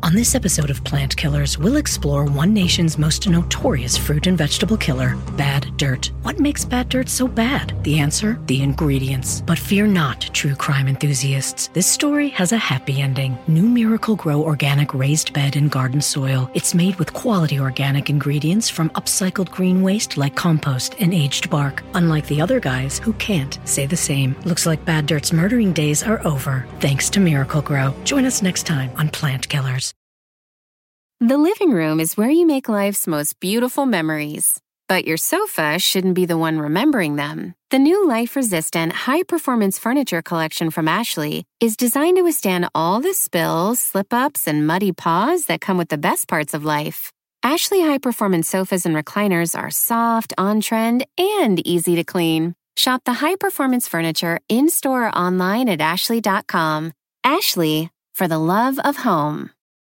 On this episode of Plant Killers, we'll explore one nation's most notorious fruit and vegetable killer, bad dirt. What makes bad dirt so bad? The answer? The ingredients. But fear not, true crime enthusiasts. This story has a happy ending. New Miracle-Gro organic raised bed and garden soil. It's made with quality organic ingredients from upcycled green waste like compost and aged bark. Unlike the other guys who can't say the same. Looks like bad dirt's murdering days are over, thanks to Miracle-Gro. Join us next time on Plant Killers. The living room is where you make life's most beautiful memories. But your sofa shouldn't be the one remembering them. The new life-resistant, high-performance furniture collection from Ashley is designed to withstand all the spills, slip-ups, and muddy paws that come with the best parts of life. Ashley high-performance sofas and recliners are soft, on-trend, and easy to clean. Shop the high-performance furniture in-store or online at ashley.com. Ashley, for the love of home.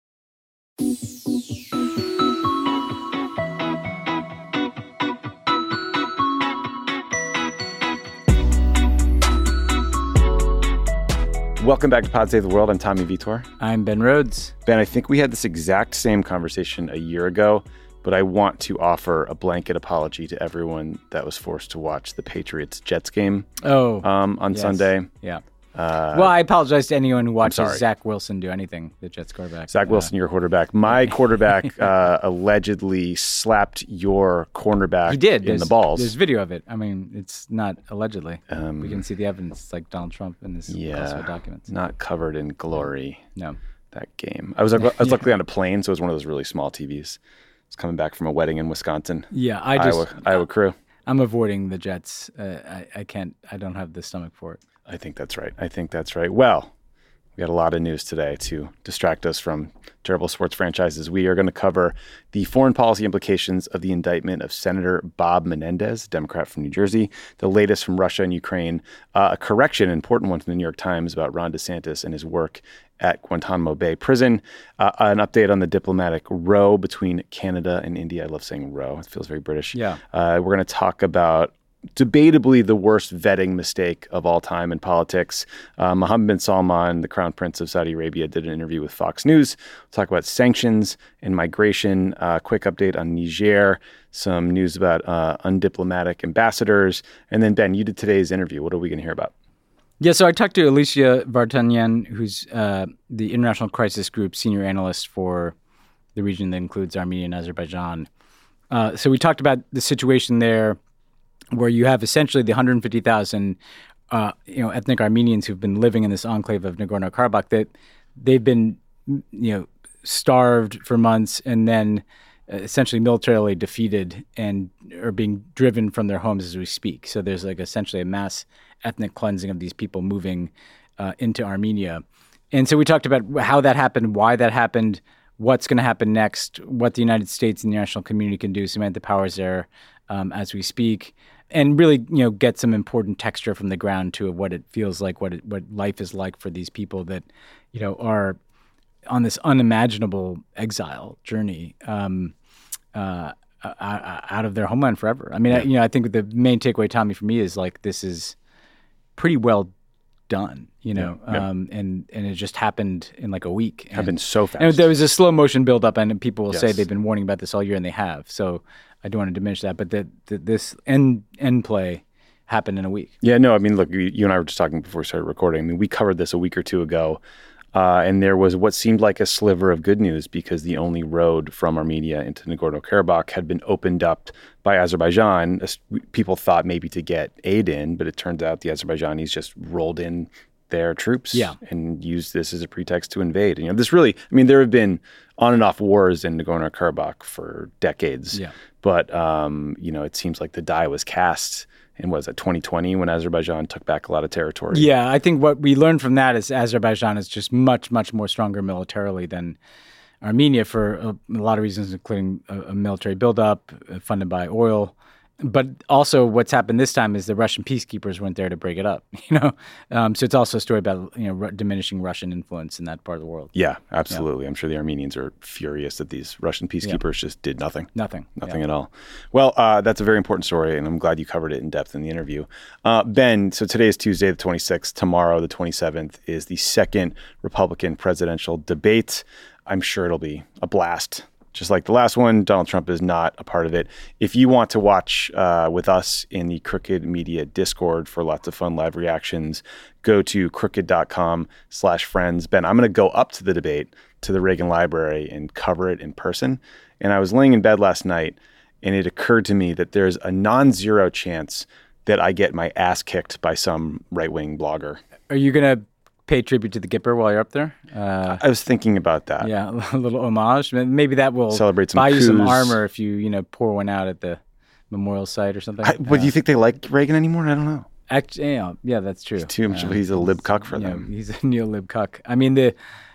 Welcome back to Pod Save the World. I'm Tommy Vitor. I'm Ben Rhodes. Ben, I think we had this exact same conversation a year ago, but I want to offer a blanket apology to everyone that was forced to watch the Patriots-Jets game on Sunday. Yeah. Well, I apologize to anyone who watches Zach Wilson do anything, the Jets quarterback. Zach Wilson, your quarterback. My quarterback allegedly slapped your cornerback in the balls. There's video of it. I mean, it's not allegedly. We can see the evidence. It's like Donald Trump in this classified documents. Not covered in glory. No. That game. I was luckily on a plane, so it was one of those really small TVs. I was coming back from a wedding in Wisconsin. Yeah, Iowa crew. I'm avoiding the Jets. I can't. I don't have the stomach for it. I think that's right. Well, we got a lot of news today to distract us from terrible sports franchises. We are going to cover the foreign policy implications of the indictment of Senator Bob Menendez, Democrat from New Jersey, the latest from Russia and Ukraine, a correction, an important one from the New York Times about Ron DeSantis and his work at Guantanamo Bay Prison, an update on the diplomatic row between Canada and India. I love saying row. It feels very British. Yeah. We're going to talk about debatably the worst vetting mistake of all time in politics. Mohammed bin Salman, the Crown Prince of Saudi Arabia, did an interview with Fox News. We'll talk about sanctions and migration, quick update on Niger, some news about undiplomatic ambassadors. And then, Ben, you did today's interview. What are we going to hear about? Yeah, so I talked to Alicia Vartanian, who's the International Crisis Group senior analyst for the region that includes Armenia and Azerbaijan. So we talked about the situation there, where you have essentially the 150,000 ethnic Armenians who've been living in this enclave of Nagorno-Karabakh, that they've been starved for months and then essentially militarily defeated and are being driven from their homes as we speak. So there's like essentially a mass ethnic cleansing of these people moving into Armenia. And so we talked about how that happened, why that happened, what's going to happen next, what the United States and the international community can do, cement the powers there as we speak, and really, get some important texture from the ground to what it feels like, what life is like for these people that, are on this unimaginable exile journey out of their homeland forever. I mean, I think the main takeaway, Tommy, for me is like this is pretty well done, and it just happened in like a week. Happened so fast. And there was a slow motion buildup, and people will say they've been warning about this all year, and they have. So I don't want to diminish that, but this end play happened in a week. Yeah, no, I mean, look, you and I were just talking before we started recording. I mean, we covered this a week or two ago, and there was what seemed like a sliver of good news because the only road from Armenia into Nagorno-Karabakh had been opened up by Azerbaijan. People thought maybe to get aid in, but it turns out the Azerbaijanis just rolled in their troops and used this as a pretext to invade. And, there have been on and off wars in Nagorno-Karabakh for decades. Yeah. But, it seems like the die was cast in, 2020 when Azerbaijan took back a lot of territory? Yeah, I think what we learned from that is Azerbaijan is just much, much more stronger militarily than Armenia for a lot of reasons, including a military buildup funded by oil But also, what's happened this time is the Russian peacekeepers weren't there to break it up. So it's also a story about diminishing Russian influence in that part of the world. Yeah, absolutely. Yeah. I'm sure the Armenians are furious that these Russian peacekeepers just did nothing. Nothing at all. Well, that's a very important story, and I'm glad you covered it in depth in the interview. Ben, so today is Tuesday, the 26th. Tomorrow, the 27th, is the second Republican presidential debate. I'm sure it'll be a blast. Just like the last one, Donald Trump is not a part of it. If you want to watch with us in the Crooked Media Discord for lots of fun live reactions, go to crooked.com/friends. Ben, I'm going to go up to the debate to the Reagan Library and cover it in person. And I was laying in bed last night, and it occurred to me that there's a non-zero chance that I get my ass kicked by some right-wing blogger. Are you going to pay tribute to the Gipper while you're up there? I was thinking about that. Yeah, a little homage. Maybe that will celebrate some buy coups. You some armor if you pour one out at the memorial site or something. But do you think they like Reagan anymore? I don't know. Actually, yeah, that's true. He's too much. He's a lib cuck for them. He's a neo-lib cuck. I mean,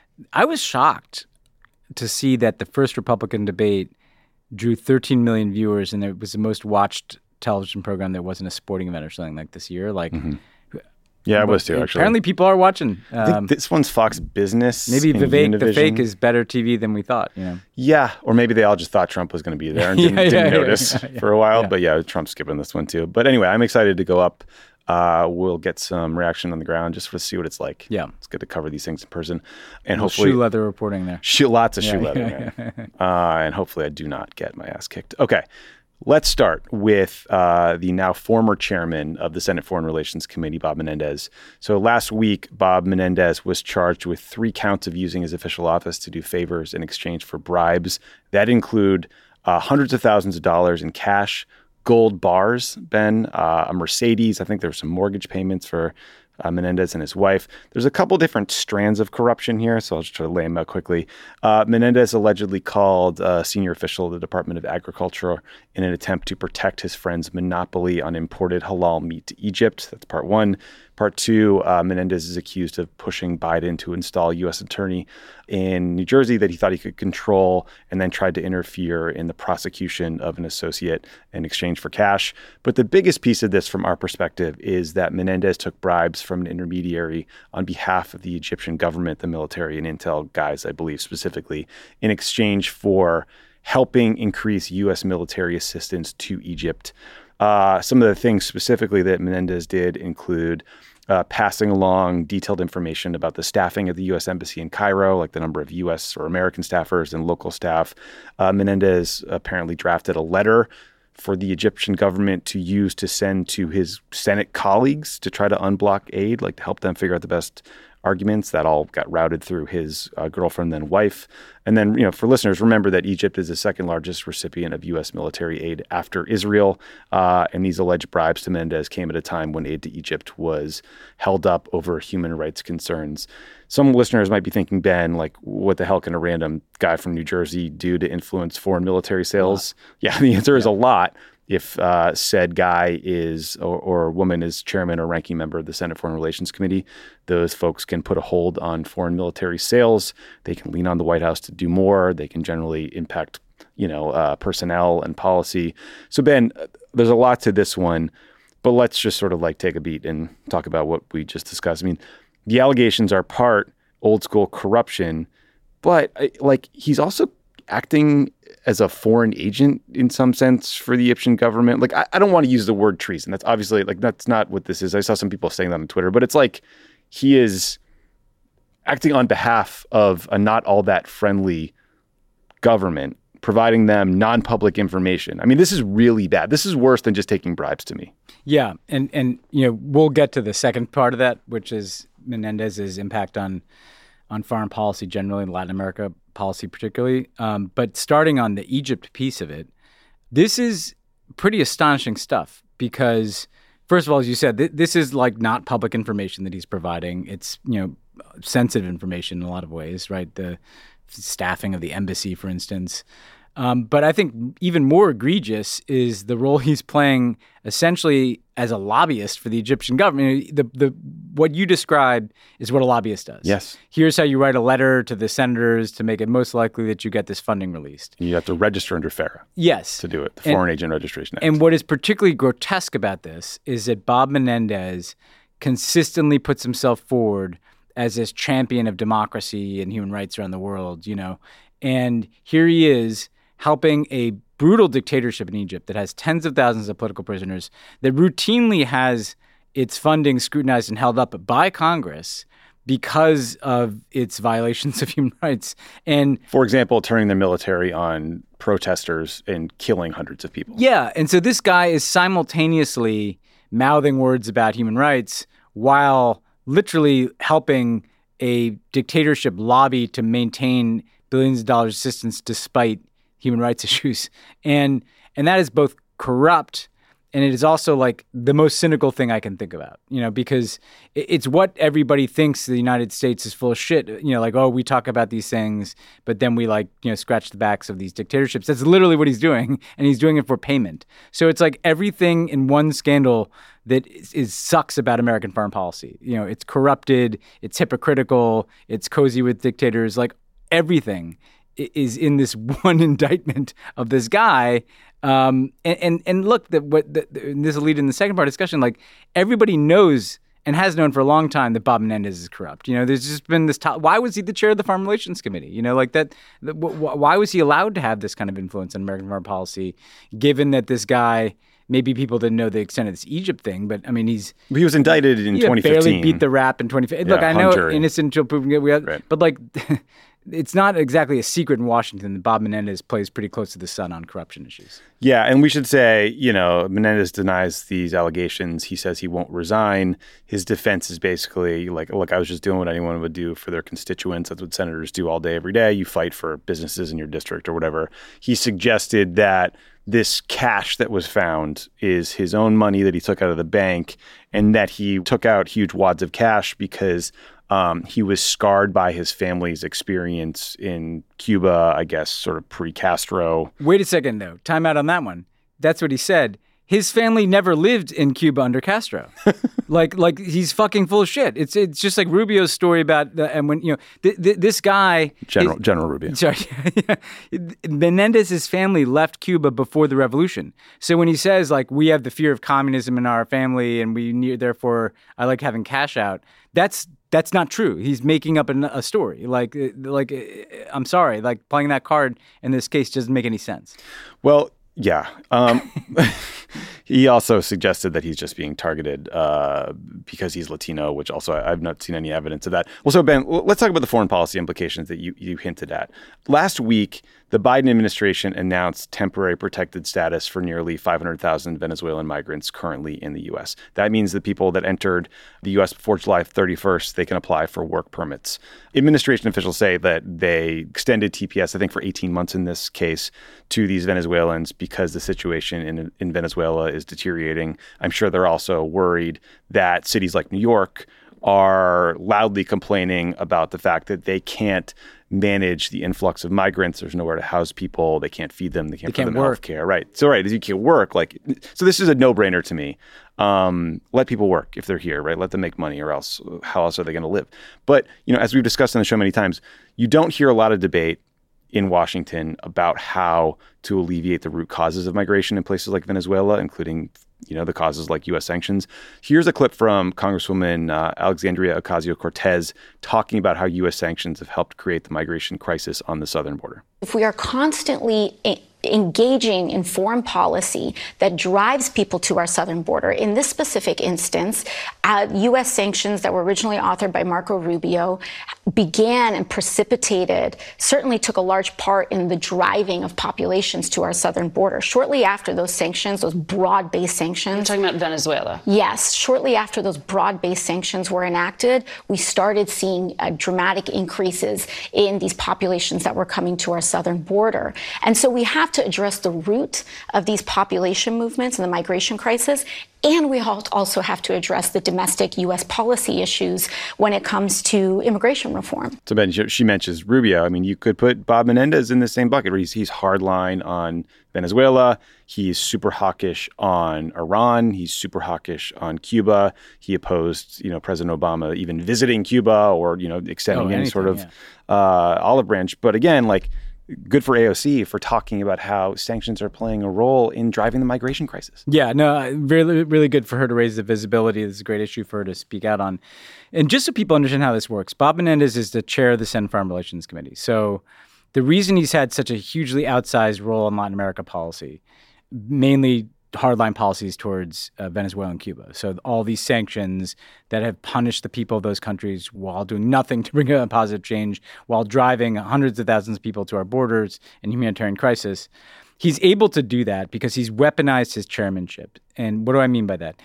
I was shocked to see that the first Republican debate drew 13 million viewers, and it was the most watched television program that wasn't a sporting event or something like this year. Yeah, I was too, actually. Apparently people are watching. I think this one's Fox Business. Maybe Vivek the Fake is better TV than we thought. Yeah, or maybe they all just thought Trump was going to be there and didn't notice for a while. Yeah. But yeah, Trump's skipping this one too. But anyway, I'm excited to go up. We'll get some reaction on the ground just to see what it's like. Yeah. It's good to cover these things in person. And hopefully shoe leather reporting there. Lots of shoe leather. And hopefully I do not get my ass kicked. Okay. Let's start with the now former chairman of the Senate Foreign Relations Committee, Bob Menendez. So last week, Bob Menendez was charged with 3 counts of using his official office to do favors in exchange for bribes. That include hundreds of thousands of dollars in cash, gold bars, Ben, a Mercedes. I think there were some mortgage payments for Menendez and his wife. There's a couple different strands of corruption here, so I'll just try to lay them out quickly. Menendez allegedly called a senior official of the Department of Agriculture in an attempt to protect his friend's monopoly on imported halal meat to Egypt. That's part one. Part two, Menendez is accused of pushing Biden to install a U.S. attorney in New Jersey that he thought he could control, and then tried to interfere in the prosecution of an associate in exchange for cash. But the biggest piece of this from our perspective is that Menendez took bribes from an intermediary on behalf of the Egyptian government, the military and intel guys, I believe specifically, in exchange for helping increase U.S. military assistance to Egypt. Some of the things specifically that Menendez did include passing along detailed information about the staffing of the U.S. Embassy in Cairo, like the number of U.S. or American staffers and local staff. Menendez apparently drafted a letter for the Egyptian government to use to send to his Senate colleagues to try to unblock aid, like to help them figure out the best arguments. That all got routed through his girlfriend, then wife. And then, for listeners, remember that Egypt is the second largest recipient of U.S. military aid after Israel. And these alleged bribes to Menendez came at a time when aid to Egypt was held up over human rights concerns. Some listeners might be thinking, Ben, like, what the hell can a random guy from New Jersey do to influence foreign military sales? Yeah, the answer is a lot. If said guy is or woman is chairman or ranking member of the Senate Foreign Relations Committee, those folks can put a hold on foreign military sales. They can lean on the White House to do more. They can generally impact, personnel and policy. So, Ben, there's a lot to this one, but let's just sort of like take a beat and talk about what we just discussed. I mean, the allegations are part old school corruption, but he's also acting as a foreign agent in some sense for the Egyptian government. Like, I don't want to use the word treason. That's obviously that's not what this is. I saw some people saying that on Twitter, but it's like he is acting on behalf of a not all that friendly government, providing them non-public information. I mean, this is really bad. This is worse than just taking bribes to me. Yeah. And we'll get to the second part of that, which is Menendez's impact on foreign policy generally, in Latin America policy particularly. But starting on the Egypt piece of it, this is pretty astonishing stuff because, first of all, as you said, this is like not public information that he's providing. It's, sensitive information in a lot of ways, right? The staffing of the embassy, for instance. But I think even more egregious is the role he's playing essentially as a lobbyist for the Egyptian government. What you described is what a lobbyist does. Yes. Here's how you write a letter to the senators to make it most likely that you get this funding released. You have to register under FARA. Yes. To do it, the Foreign Agent Registration Act. And what is particularly grotesque about this is that Bob Menendez consistently puts himself forward as this champion of democracy and human rights around the world, And here he is helping a brutal dictatorship in Egypt that has tens of thousands of political prisoners, that routinely has its funding scrutinized and held up by Congress because of its violations of human rights. And for example, turning the military on protesters and killing hundreds of people. Yeah. And so this guy is simultaneously mouthing words about human rights while literally helping a dictatorship lobby to maintain billions of dollars assistance despite human rights issues. And that is both corrupt, and it is also like the most cynical thing I can think about, because it's what everybody thinks the United States is full of shit. Like, oh, we talk about these things, but then we scratch the backs of these dictatorships. That's literally what he's doing, and he's doing it for payment. So it's like everything in one scandal that sucks about American foreign policy. It's corrupted, it's hypocritical, it's cozy with dictators, like everything is in this one indictment of this guy. And look, this will lead in the second part of the discussion. Like, everybody knows and has known for a long time that Bob Menendez is corrupt. There's just been this. Why was he the chair of the Foreign Relations Committee? Why was he allowed to have this kind of influence on American foreign policy, given that this guy? Maybe people didn't know the extent of this Egypt thing, but I mean, he was indicted in 2015. Barely beat the rap in 2015. Look, I know innocent until proven guilty, right. But like. It's not exactly a secret in Washington that Bob Menendez plays pretty close to the sun on corruption issues. Yeah, and we should say, Menendez denies these allegations. He says he won't resign. His defense is basically like, look, I was just doing what anyone would do for their constituents. That's what senators do all day, every day. You fight for businesses in your district or whatever. He suggested that this cash that was found is his own money that he took out of the bank, and that he took out huge wads of cash because he was scarred by his family's experience in Cuba, I guess, sort of pre-Castro. Wait a second, though. Time out on that one. That's what he said. His family never lived in Cuba under Castro. like he's fucking full of shit. It's just like Rubio's story about and when this guy General Rubio. Sorry, Menendez's family left Cuba before the revolution. So when he says like we have the fear of communism in our family and therefore I like having cash out, that's not true. He's making up a story. Like I'm sorry, like playing that card in this case doesn't make any sense. Well. Yeah. He also suggested that he's just being targeted because he's Latino, which also I've not seen any evidence of that. Well, so Ben, let's talk about the foreign policy implications that you hinted at. Last week, the Biden administration announced temporary protected status for nearly 500,000 Venezuelan migrants currently in the U.S. That means the people that entered the U.S. before July 31st, they can apply for work permits. Administration officials say that they extended TPS, I think for 18 months in this case, to these Venezuelans because the situation in Venezuela is deteriorating. I'm sure they're also worried that cities like New York are loudly complaining about the fact that they can't manage the influx of migrants. There's nowhere to house people. They can't feed them. They can't provide them health care. Right. So, right, as you can't work. So this is a no-brainer to me. Let people work if they're here, right? Let them make money, or else how else are they going to live? But, as we've discussed on the show many times, you don't hear a lot of debate in Washington about how to alleviate the root causes of migration in places like Venezuela, including, the causes like U.S. sanctions. Here's a clip from Congresswoman Alexandria Ocasio-Cortez talking about how U.S. sanctions have helped create the migration crisis on the southern border. If we are constantly engaging in foreign policy that drives people to our southern border. In this specific instance, U.S. sanctions that were originally authored by Marco Rubio began and precipitated, certainly took a large part in the driving of populations to our southern border. Shortly after those sanctions, those broad-based sanctions. You're talking about Venezuela? Yes. Shortly after those broad-based sanctions were enacted, we started seeing dramatic increases in these populations that were coming to our southern border. And so we have to address the root of these population movements and the migration crisis. And we also have to address the domestic U.S. policy issues when it comes to immigration reform. So Ben, she mentions Rubio. I mean, you could put Bob Menendez in the same bucket where he's hardline on Venezuela. He's super hawkish on Iran. He's super hawkish on Cuba. He opposed, President Obama even visiting Cuba or, extending any sort of olive branch. But again, good for AOC for talking about how sanctions are playing a role in driving the migration crisis. Yeah, no, really, really good for her to raise the visibility. This is a great issue for her to speak out on. And just so people understand how this works, Bob Menendez is the chair of the Senate Foreign Relations Committee. So the reason he's had such a hugely outsized role in Latin America policy, mainly hardline policies towards Venezuela and Cuba. So all these sanctions that have punished the people of those countries while doing nothing to bring a positive change, while driving hundreds of thousands of people to our borders in humanitarian crisis. He's able to do that because he's weaponized his chairmanship. And what do I mean by that?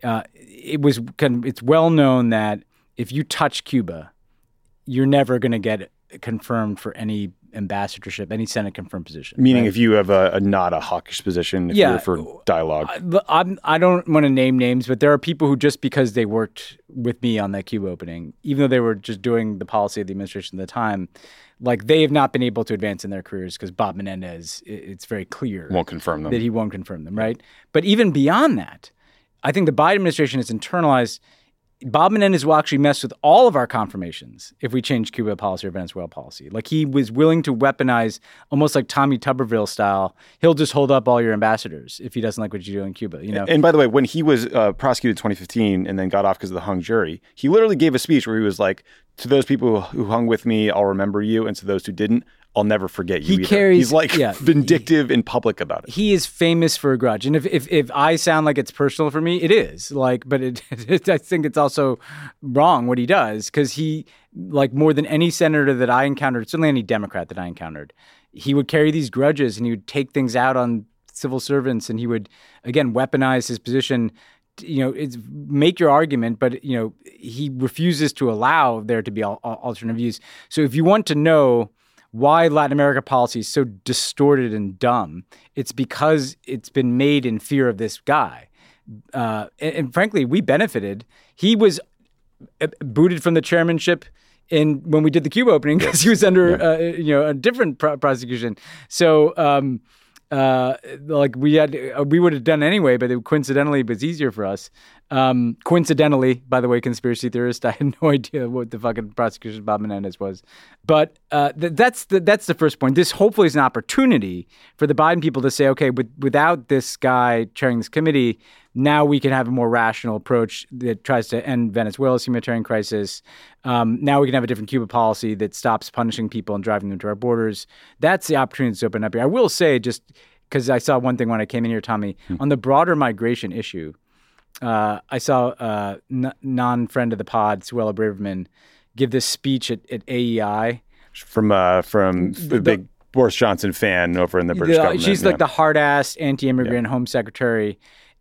It's well known that if you touch Cuba, you're never going to get confirmed for any ambassadorship, any Senate confirmed position. Meaning right? if you have a not a hawkish position, if you're for dialogue. I don't want to name names, but there are people who just because they worked with me on that Cuba opening, even though they were just doing the policy of the administration at the time, they have not been able to advance in their careers because Bob Menendez, it's very clear won't confirm them. That he won't confirm them, right? But even beyond that, I think the Biden administration has internalized Bob Menendez will actually mess with all of our confirmations if we change Cuba policy or Venezuela policy. He was willing to weaponize, almost like Tommy Tuberville style. He'll just hold up all your ambassadors if he doesn't like what you do in Cuba. And by the way, when he was prosecuted in 2015 and then got off because of the hung jury, he literally gave a speech where he was like, "To those people who hung with me, I'll remember you, and to those who didn't, I'll never forget you." He's vindictive in public about it. He is famous for a grudge. And if I sound like it's personal for me, it is. But I think it's also wrong what he does because he, more than any senator that I encountered, certainly any Democrat that I encountered, he would carry these grudges and he would take things out on civil servants and he would, again, weaponize his position. It's make your argument, but, he refuses to allow there to be alternate views. So if you want to know why Latin America policy is so distorted and dumb, it's because it's been made in fear of this guy. And frankly, we benefited. He was booted from the chairmanship when we did the Cuba opening because he was under a different prosecution. So we would have done anyway, but coincidentally it was easier for us. Coincidentally, by the way, conspiracy theorist, I had no idea what the fucking prosecution of Bob Menendez was. But that's the first point. This hopefully is an opportunity for the Biden people to say, okay, without this guy chairing this committee, now we can have a more rational approach that tries to end Venezuela's humanitarian crisis. Now we can have a different Cuba policy that stops punishing people and driving them to our borders. That's the opportunity that's open up here. I will say, just because I saw one thing when I came in here, Tommy, on the broader migration issue, I saw non-friend of the pod, Suella Braverman, give this speech at AEI. From the big Boris Johnson fan over in the British government. She's the hard-ass anti-immigrant home secretary,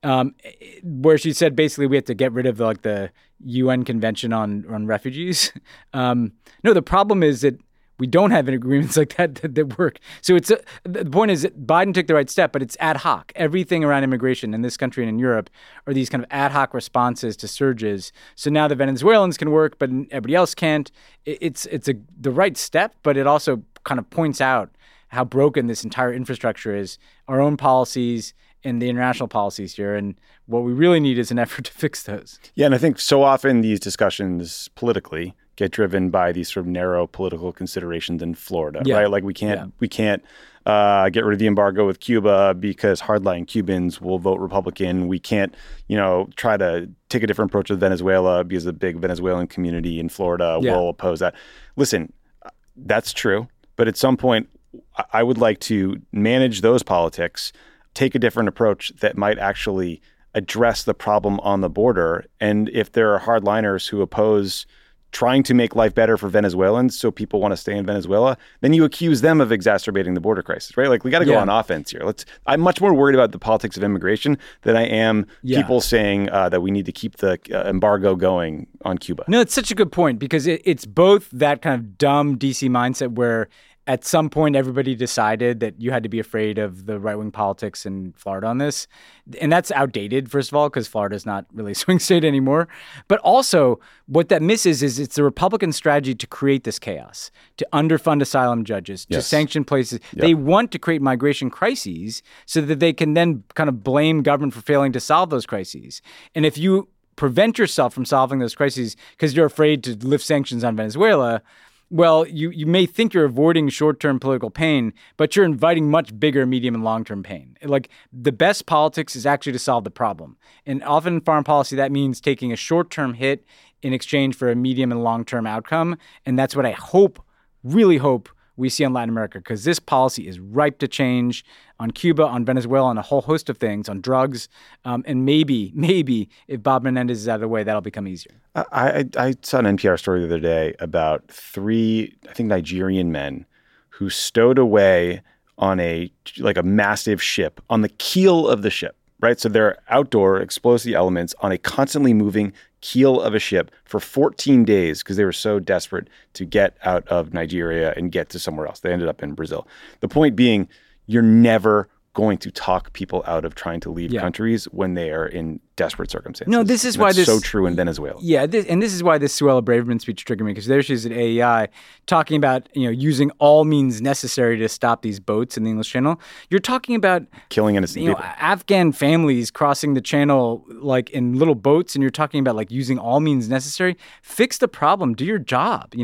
where she said basically we have to get rid of the UN Convention on Refugees. No, the problem is that we don't have agreements like that work. So the point is that Biden took the right step, but it's ad hoc. Everything around immigration in this country and in Europe are these kind of ad hoc responses to surges. So now the Venezuelans can work, but everybody else can't. It's the right step, but it also kind of points out how broken this entire infrastructure is, our own policies and the international policies here. And what we really need is an effort to fix those. Yeah, and I think so often these discussions politically get driven by these sort of narrow political considerations in Florida, right? We can't get rid of the embargo with Cuba because hardline Cubans will vote Republican. We can't, try to take a different approach with Venezuela because the big Venezuelan community in Florida will oppose that. Listen, that's true. But at some point, I would like to manage those politics, take a different approach that might actually address the problem on the border. And if there are hardliners who oppose trying to make life better for Venezuelans so people want to stay in Venezuela, then you accuse them of exacerbating the border crisis, right? We got to go on offense here. I'm much more worried about the politics of immigration than I am people saying that we need to keep the embargo going on Cuba. No, it's such a good point because it's both that kind of dumb DC mindset where at some point, everybody decided that you had to be afraid of the right-wing politics in Florida on this. And that's outdated, first of all, because Florida's not really a swing state anymore. But also, what that misses is it's the Republican strategy to create this chaos, to underfund asylum judges, to sanction places. Yep. They want to create migration crises so that they can then kind of blame government for failing to solve those crises. And if you prevent yourself from solving those crises because you're afraid to lift sanctions on Venezuela, well, you may think you're avoiding short-term political pain, but you're inviting much bigger medium and long-term pain. Like, the best politics is actually to solve the problem. And often in foreign policy, that means taking a short-term hit in exchange for a medium and long-term outcome. And that's what I really hope we see on Latin America, because this policy is ripe to change on Cuba, on Venezuela, on a whole host of things, on drugs. And maybe if Bob Menendez is out of the way, that'll become easier. I saw an NPR story the other day about 3, I think, Nigerian men who stowed away on a massive ship, on the keel of the ship, right? So they're outdoor explosive elements on a constantly moving keel of a ship for 14 days because they were so desperate to get out of Nigeria and get to somewhere else. They ended up in Brazil. The point being, you're never going to talk people out of trying to leave countries when they are in desperate circumstances. No, this is why this so true in Venezuela. Yeah, this is why this Suella Braverman speech triggered me, because there she is at AEI talking about using all means necessary to stop these boats in the English Channel. You're talking about killing innocent people. Afghan families crossing the channel like in little boats, and you're talking about like using all means necessary. Fix the problem. Do your job.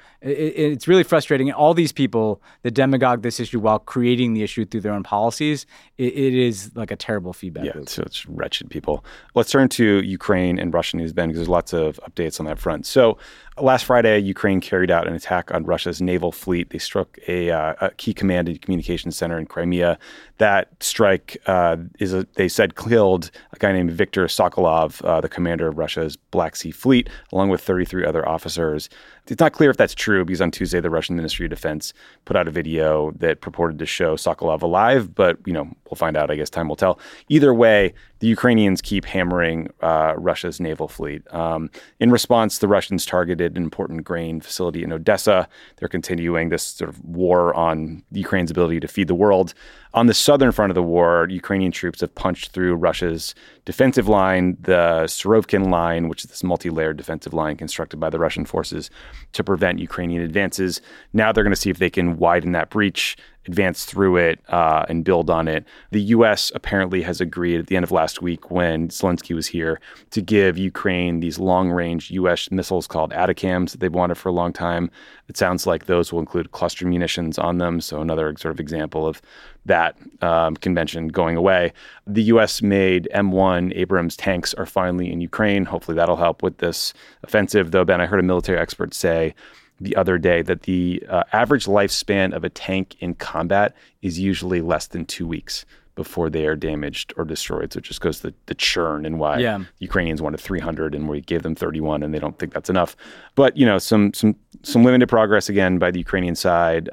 It's really frustrating. All these people that demagogue this issue while creating the issue through their own policies, it is like a terrible feedback loop. So it's wretched people. Let's turn to Ukraine and Russian news, Ben, because there's lots of updates on that front. So last Friday, Ukraine carried out an attack on Russia's naval fleet. They struck a key command and communications center in Crimea. That strike they said killed a guy named Viktor Sokolov, the commander of Russia's Black Sea Fleet, along with 33 other officers. It's not clear if that's true because on Tuesday, the Russian Ministry of Defense put out a video that purported to show Sokolov alive, but, we'll find out. I guess time will tell. Either way, the Ukrainians keep hammering Russia's naval fleet. In response, the Russians targeted an important grain facility in Odessa. They're continuing this sort of war on Ukraine's ability to feed the world. On the southern front of the war, Ukrainian troops have punched through Russia's defensive line, the Surovkin line, which is this multi-layered defensive line constructed by the Russian forces to prevent Ukrainian advances. Now they're going to see if they can widen that breach, advance through it, and build on it. The U.S. apparently has agreed at the end of last week when Zelensky was here to give Ukraine these long-range U.S. missiles called ATACMS that they've wanted for a long time. It sounds like those will include cluster munitions on them, so another sort of example of that convention going away. The U.S. made M1 Abrams tanks are finally in Ukraine. Hopefully that'll help with this offensive, though, Ben, I heard a military expert say the other day that the average lifespan of a tank in combat is usually less than 2 weeks before they are damaged or destroyed. So it just goes to the churn and why Ukrainians wanted 300 and we gave them 31 and they don't think that's enough. But, some limited progress again by the Ukrainian side,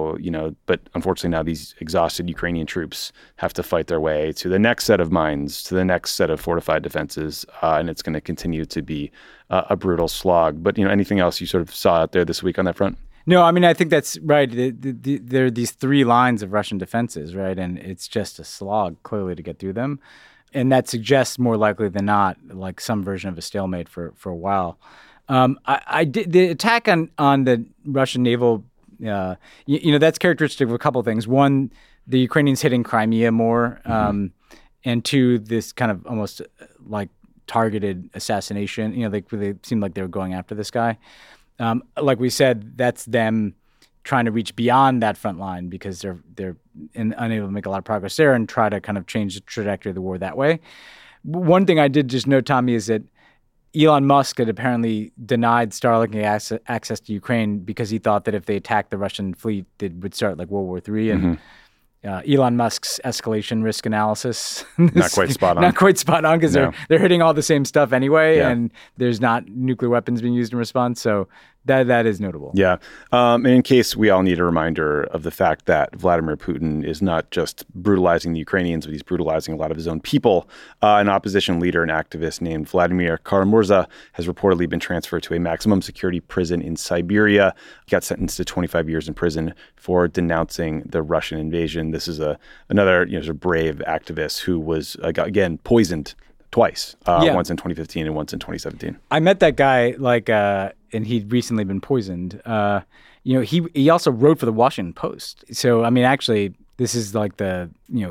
but unfortunately now these exhausted Ukrainian troops have to fight their way to the next set of mines, to the next set of fortified defenses, and it's going to continue to be a brutal slog. But, anything else you sort of saw out there this week on that front? No, I mean, I think that's right. There are these 3 lines of Russian defenses, right? And it's just a slog, clearly, to get through them. And that suggests more likely than not, like some version of a stalemate for a while. The attack on the Russian naval, that's characteristic of a couple of things. One, the Ukrainians hitting Crimea more. And 2, this kind of almost like targeted assassination. They seemed like they were going after this guy. Like we said, that's them trying to reach beyond that front line because they're unable to make a lot of progress there and try to kind of change the trajectory of the war that way. One thing I did just note, Tommy, is that Elon Musk had apparently denied Starlink access to Ukraine because he thought that if they attacked the Russian fleet, it would start like World War III. And Elon Musk's escalation risk analysis not quite spot on because they're hitting all the same stuff anyway, and there's not nuclear weapons being used in response. So That is notable. Yeah. And in case we all need a reminder of the fact that Vladimir Putin is not just brutalizing the Ukrainians, but he's brutalizing a lot of his own people. An opposition leader and activist named Vladimir Kara-Murza has reportedly been transferred to a maximum security prison in Siberia. He got sentenced to 25 years in prison for denouncing the Russian invasion. This is another sort of brave activist who was, again, poisoned twice, once in 2015 and once in 2017. I met that guy, and he'd recently been poisoned. He also wrote for the Washington Post. So, I mean, actually, this is like the,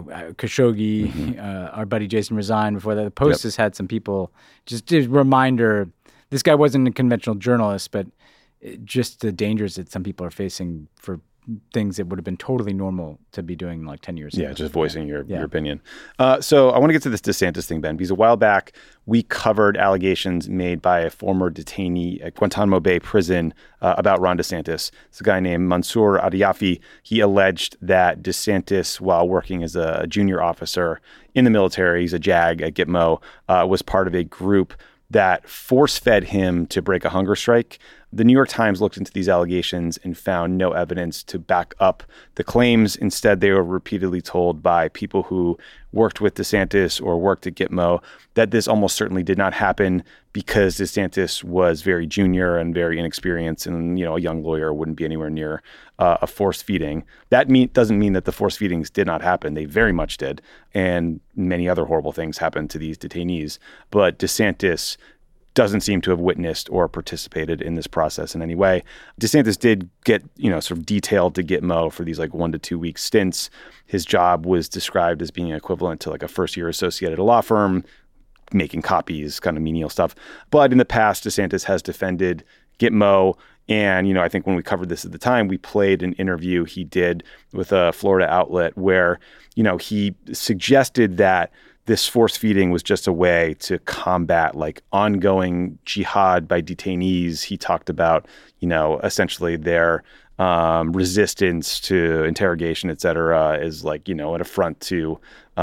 Khashoggi, our buddy Jason resigned before that. The Post has had some people, just a reminder, this guy wasn't a conventional journalist, but just the dangers that some people are facing for things that would have been totally normal to be doing like 10 years ago. Yeah, just voicing your opinion. So I want to get to this DeSantis thing, Ben, because a while back we covered allegations made by a former detainee at Guantanamo Bay prison about Ron DeSantis. It's a guy named Mansour Adyafi. He alleged that DeSantis, while working as a junior officer in the military, he's a JAG at Gitmo, was part of a group that force-fed him to break a hunger strike. The New York Times looked into these allegations and found no evidence to back up the claims. Instead, they were repeatedly told by people who worked with DeSantis or worked at Gitmo that this almost certainly did not happen because DeSantis was very junior and very inexperienced, and a young lawyer wouldn't be anywhere near a force feeding. That doesn't mean that the force feedings did not happen. They very much did, and many other horrible things happened to these detainees. But DeSantis doesn't seem to have witnessed or participated in this process in any way. DeSantis did get, sort of detailed to Gitmo for these 1 to 2 week stints. His job was described as being equivalent to a first-year associate at a law firm, making copies, kind of menial stuff. But in the past, DeSantis has defended Gitmo. And, I think when we covered this at the time, we played an interview he did with a Florida outlet where, he suggested that this force feeding was just a way to combat ongoing jihad by detainees. He talked about, essentially their resistance to interrogation, et cetera, is an affront to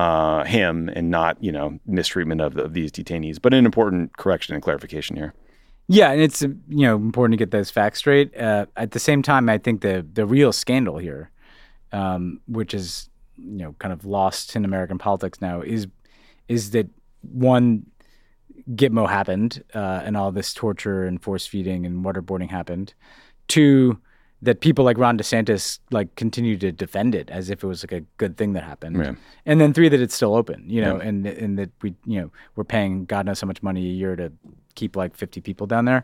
him and not, mistreatment of these detainees. But an important correction and clarification here. Yeah, and it's important to get those facts straight. At the same time, I think the real scandal here, which is kind of lost in American politics now, is that one, Gitmo happened, and all this torture and force feeding and waterboarding happened. Two, that people like Ron DeSantis continue to defend it as if it was a good thing that happened. Yeah. And then three, that it's still open, and that we we're paying God knows how much money a year to keep 50 people down there.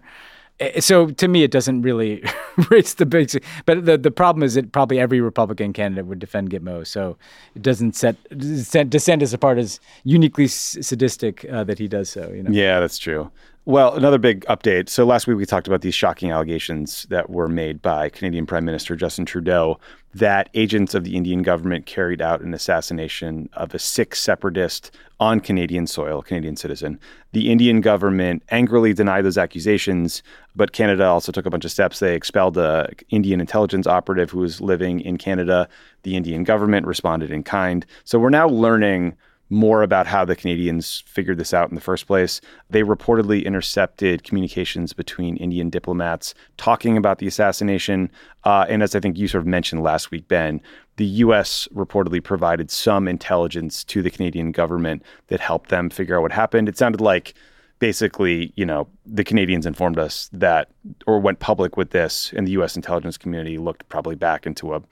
So to me, it doesn't really raise the basic. But the problem is that probably every Republican candidate would defend Gitmo. So it doesn't set DeSantis apart as uniquely sadistic that he does so. Yeah, that's true. Well, another big update. So last week we talked about these shocking allegations that were made by Canadian Prime Minister Justin Trudeau that agents of the Indian government carried out an assassination of a Sikh separatist on Canadian soil, a Canadian citizen. The Indian government angrily denied those accusations, but Canada also took a bunch of steps. They expelled an Indian intelligence operative who was living in Canada. The Indian government responded in kind. So we're now learning more about how the Canadians figured this out in the first place. They reportedly intercepted communications between Indian diplomats talking about the assassination. And as I think you sort of mentioned last week, Ben, the U.S. reportedly provided some intelligence to the Canadian government that helped them figure out what happened. It sounded like basically, the Canadians informed us that, or went public with this, and the U.S. intelligence community looked probably back into a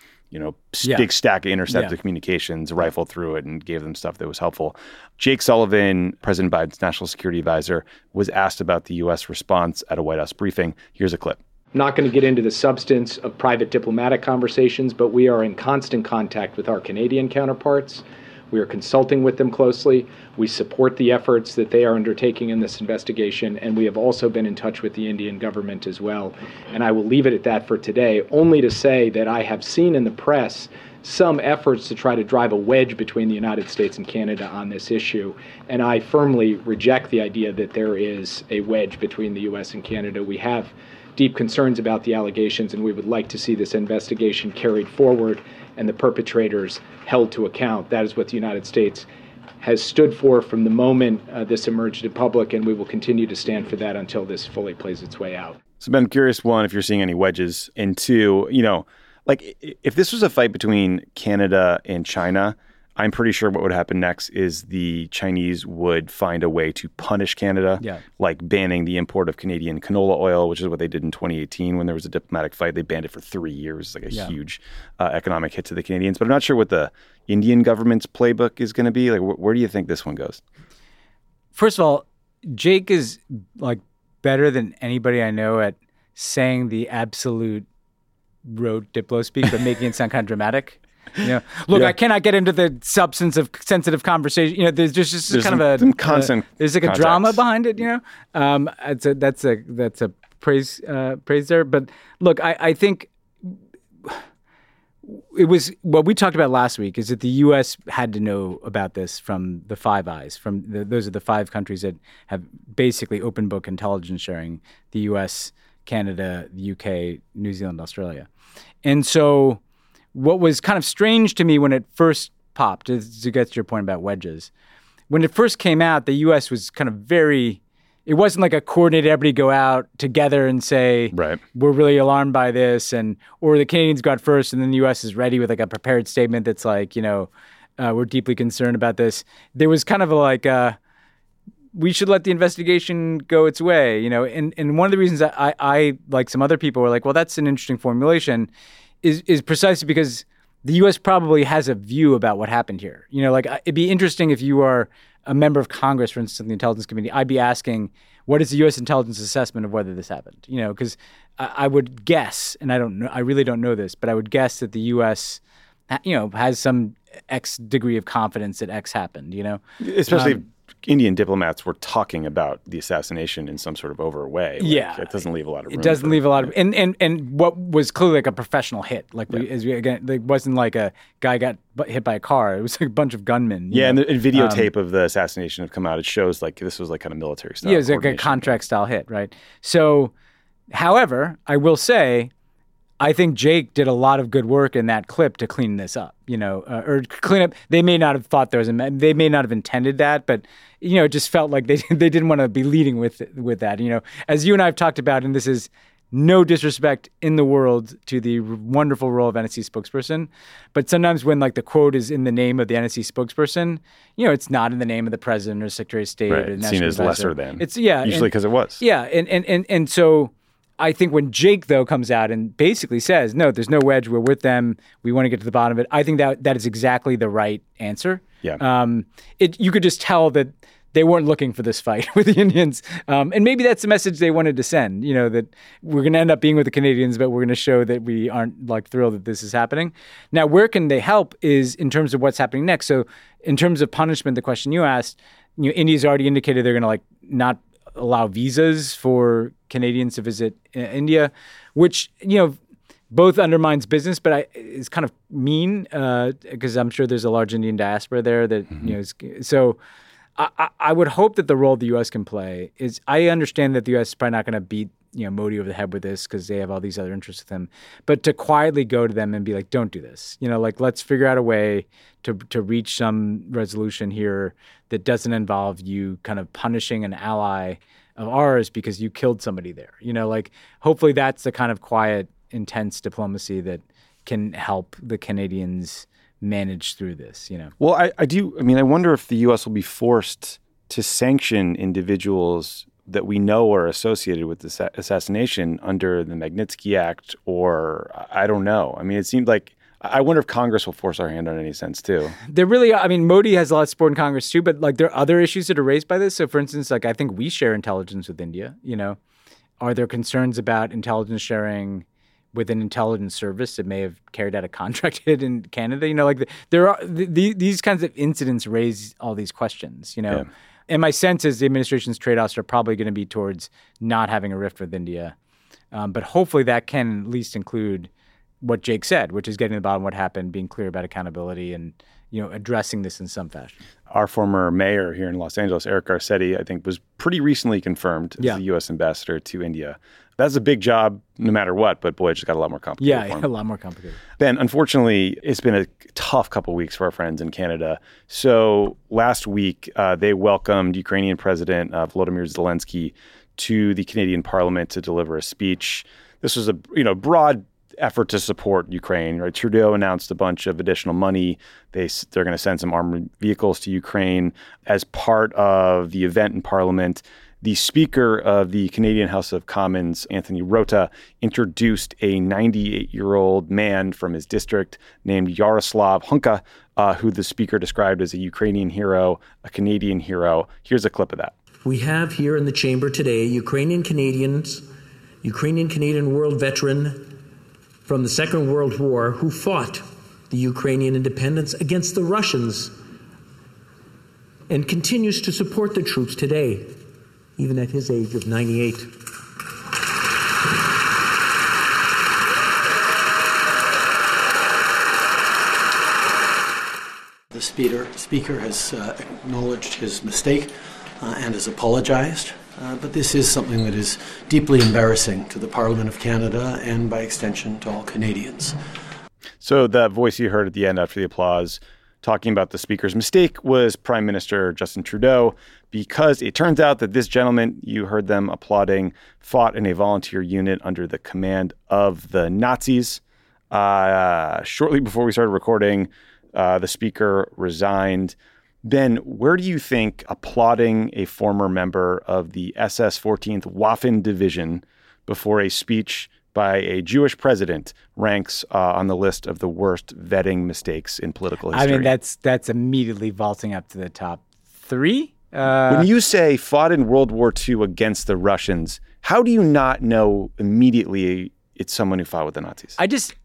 big stack of intercepted communications, rifled through it, and gave them stuff that was helpful. Jake Sullivan, President Biden's national security advisor, was asked about the U.S. response at a White House briefing. Here's a clip. I'm not going to get into the substance of private diplomatic conversations, but we are in constant contact with our Canadian counterparts. We are consulting with them closely. We support the efforts that they are undertaking in this investigation, and we have also been in touch with the Indian government as well. And I will leave it at that for today, only to say that I have seen in the press some efforts to try to drive a wedge between the United States and Canada on this issue. And I firmly reject the idea that there is a wedge between the U.S. and Canada. We have deep concerns about the allegations, and we would like to see this investigation carried forward and the perpetrators held to account. That is what the United States has stood for from the moment this emerged in public, and we will continue to stand for that until this fully plays its way out. So Ben, I'm curious, one, if you're seeing any wedges, and two, like if this was a fight between Canada and China, I'm pretty sure what would happen next is the Chinese would find a way to punish Canada, like banning the import of Canadian canola oil, which is what they did in 2018 when there was a diplomatic fight. They banned it for 3 years, like a huge economic hit to the Canadians. But I'm not sure what the Indian government's playbook is going to be. Like, where do you think this one goes? First of all, Jake is like better than anybody I know at saying the absolute rote Diplo speak, but making it sound kind of dramatic. Look, I cannot get into the substance of sensitive conversation. There's just kind of a constant. There's like a drama behind it. That's a praise there. But look, I think it was what we talked about last week is that the U.S. had to know about this from the Five Eyes. Those are the 5 countries that have basically open book intelligence sharing: the U.S., Canada, the UK, New Zealand, Australia, and so. What was kind of strange to me when it first popped, to get to your point about wedges, when it first came out, the U.S. was kind of it wasn't like a coordinated, everybody go out together and say, we're really alarmed by this, or the Canadians go out first and then the U.S. is ready with like a prepared statement that's like, we're deeply concerned about this. There was kind of we should let the investigation go its way, and one of the reasons I like some other people were like, well, that's an interesting formulation, is precisely because the U.S. probably has a view about what happened here. It'd be interesting if you are a member of Congress, for instance, in the Intelligence Committee, I'd be asking, what is the U.S. intelligence assessment of whether this happened? Because I would guess, and I don't know, I really don't know this, but I would guess that the U.S., has some X degree of confidence that X happened, Especially Indian diplomats were talking about the assassination in some sort of overt way. It doesn't leave a lot of room. It doesn't leave a lot of, and what was clearly like a professional hit. It wasn't like a guy got hit by a car. It was like a bunch of gunmen. And the videotape of the assassination have come out. It shows like this was like kind of military style. Yeah, it was like a contract style hit, right? So, however, I will say, I think Jake did a lot of good work in that clip to clean this up, or clean up. They may not have thought they may not have intended that, but, it just felt like they didn't want to be leading with that. As you and I have talked about, and this is no disrespect in the world to the wonderful role of NSC spokesperson, but sometimes when like the quote is in the name of the NSC spokesperson, it's not in the name of the president or Secretary of State. Right. Or It's seen as lesser than. It's usually because it was. Yeah, and so. I think when Jake, though, comes out and basically says, no, there's no wedge, we're with them, we want to get to the bottom of it, I think that is exactly the right answer. Yeah. You could just tell that they weren't looking for this fight with the Indians. And maybe that's the message they wanted to send, that we're going to end up being with the Canadians, but we're going to show that we aren't like thrilled that this is happening. Now, where can they help is in terms of what's happening next. So in terms of punishment, the question you asked, India's already indicated they're going to like not allow visas for Canadians to visit India, which, both undermines business, but is kind of mean because I'm sure there's a large Indian diaspora there that, so I would hope that the role the U.S. can play is, I understand that the U.S. is probably not going to beat Modi over the head with this because they have all these other interests with him, but to quietly go to them and be like, don't do this. Let's figure out a way to reach some resolution here that doesn't involve you kind of punishing an ally of ours because you killed somebody there. Hopefully that's the kind of quiet, intense diplomacy that can help the Canadians manage through this, Well, I wonder if the U.S. will be forced to sanction individuals that we know are associated with this assassination under the Magnitsky Act, or I don't know. It seemed like, I wonder if Congress will force our hand on any sense too. There really, Modi has a lot of support in Congress too, but like there are other issues that are raised by this. So for instance, like I think we share intelligence with India, Are there concerns about intelligence sharing with an intelligence service that may have carried out a contract hit in Canada? There are these kinds of incidents raise all these questions, Yeah. And my sense is the administration's trade-offs are probably going to be towards not having a rift with India. But hopefully that can at least include what Jake said, which is getting to the bottom of what happened, being clear about accountability and, addressing this in some fashion. Our former mayor here in Los Angeles, Eric Garcetti, I think was pretty recently confirmed as the U.S. ambassador to India. That's a big job no matter what, but boy, it just got a lot more complicated. Yeah, a lot more complicated. Ben, unfortunately, it's been a tough couple of weeks for our friends in Canada. So last week, they welcomed Ukrainian President Volodymyr Zelensky to the Canadian Parliament to deliver a speech. This was a broad effort to support Ukraine. Right? Trudeau announced a bunch of additional money. They're going to send some armored vehicles to Ukraine as part of the event in Parliament. The Speaker of the Canadian House of Commons, Anthony Rota, introduced a 98-year-old man from his district named Yaroslav Hunka, who the Speaker described as a Ukrainian hero, a Canadian hero. Here's a clip of that. We have here in the chamber today Ukrainian Canadian world veteran from the Second World War who fought the Ukrainian independence against the Russians and continues to support the troops today, even at his age of 98. The speaker has acknowledged his mistake and has apologized. But this is something that is deeply embarrassing to the Parliament of Canada and, by extension, to all Canadians. So that voice you heard at the end after the applause talking about the Speaker's mistake was Prime Minister Justin Trudeau, because it turns out that this gentleman, you heard them applauding, fought in a volunteer unit under the command of the Nazis. Shortly before we started recording, the Speaker resigned. Ben, where do you think applauding a former member of the SS 14th Waffen Division before a speech by a Jewish president ranks on the list of the worst vetting mistakes in political history? I mean, that's immediately vaulting up to the top 3. When you say fought in World War II against the Russians, how do you not know immediately it's someone who fought with the Nazis?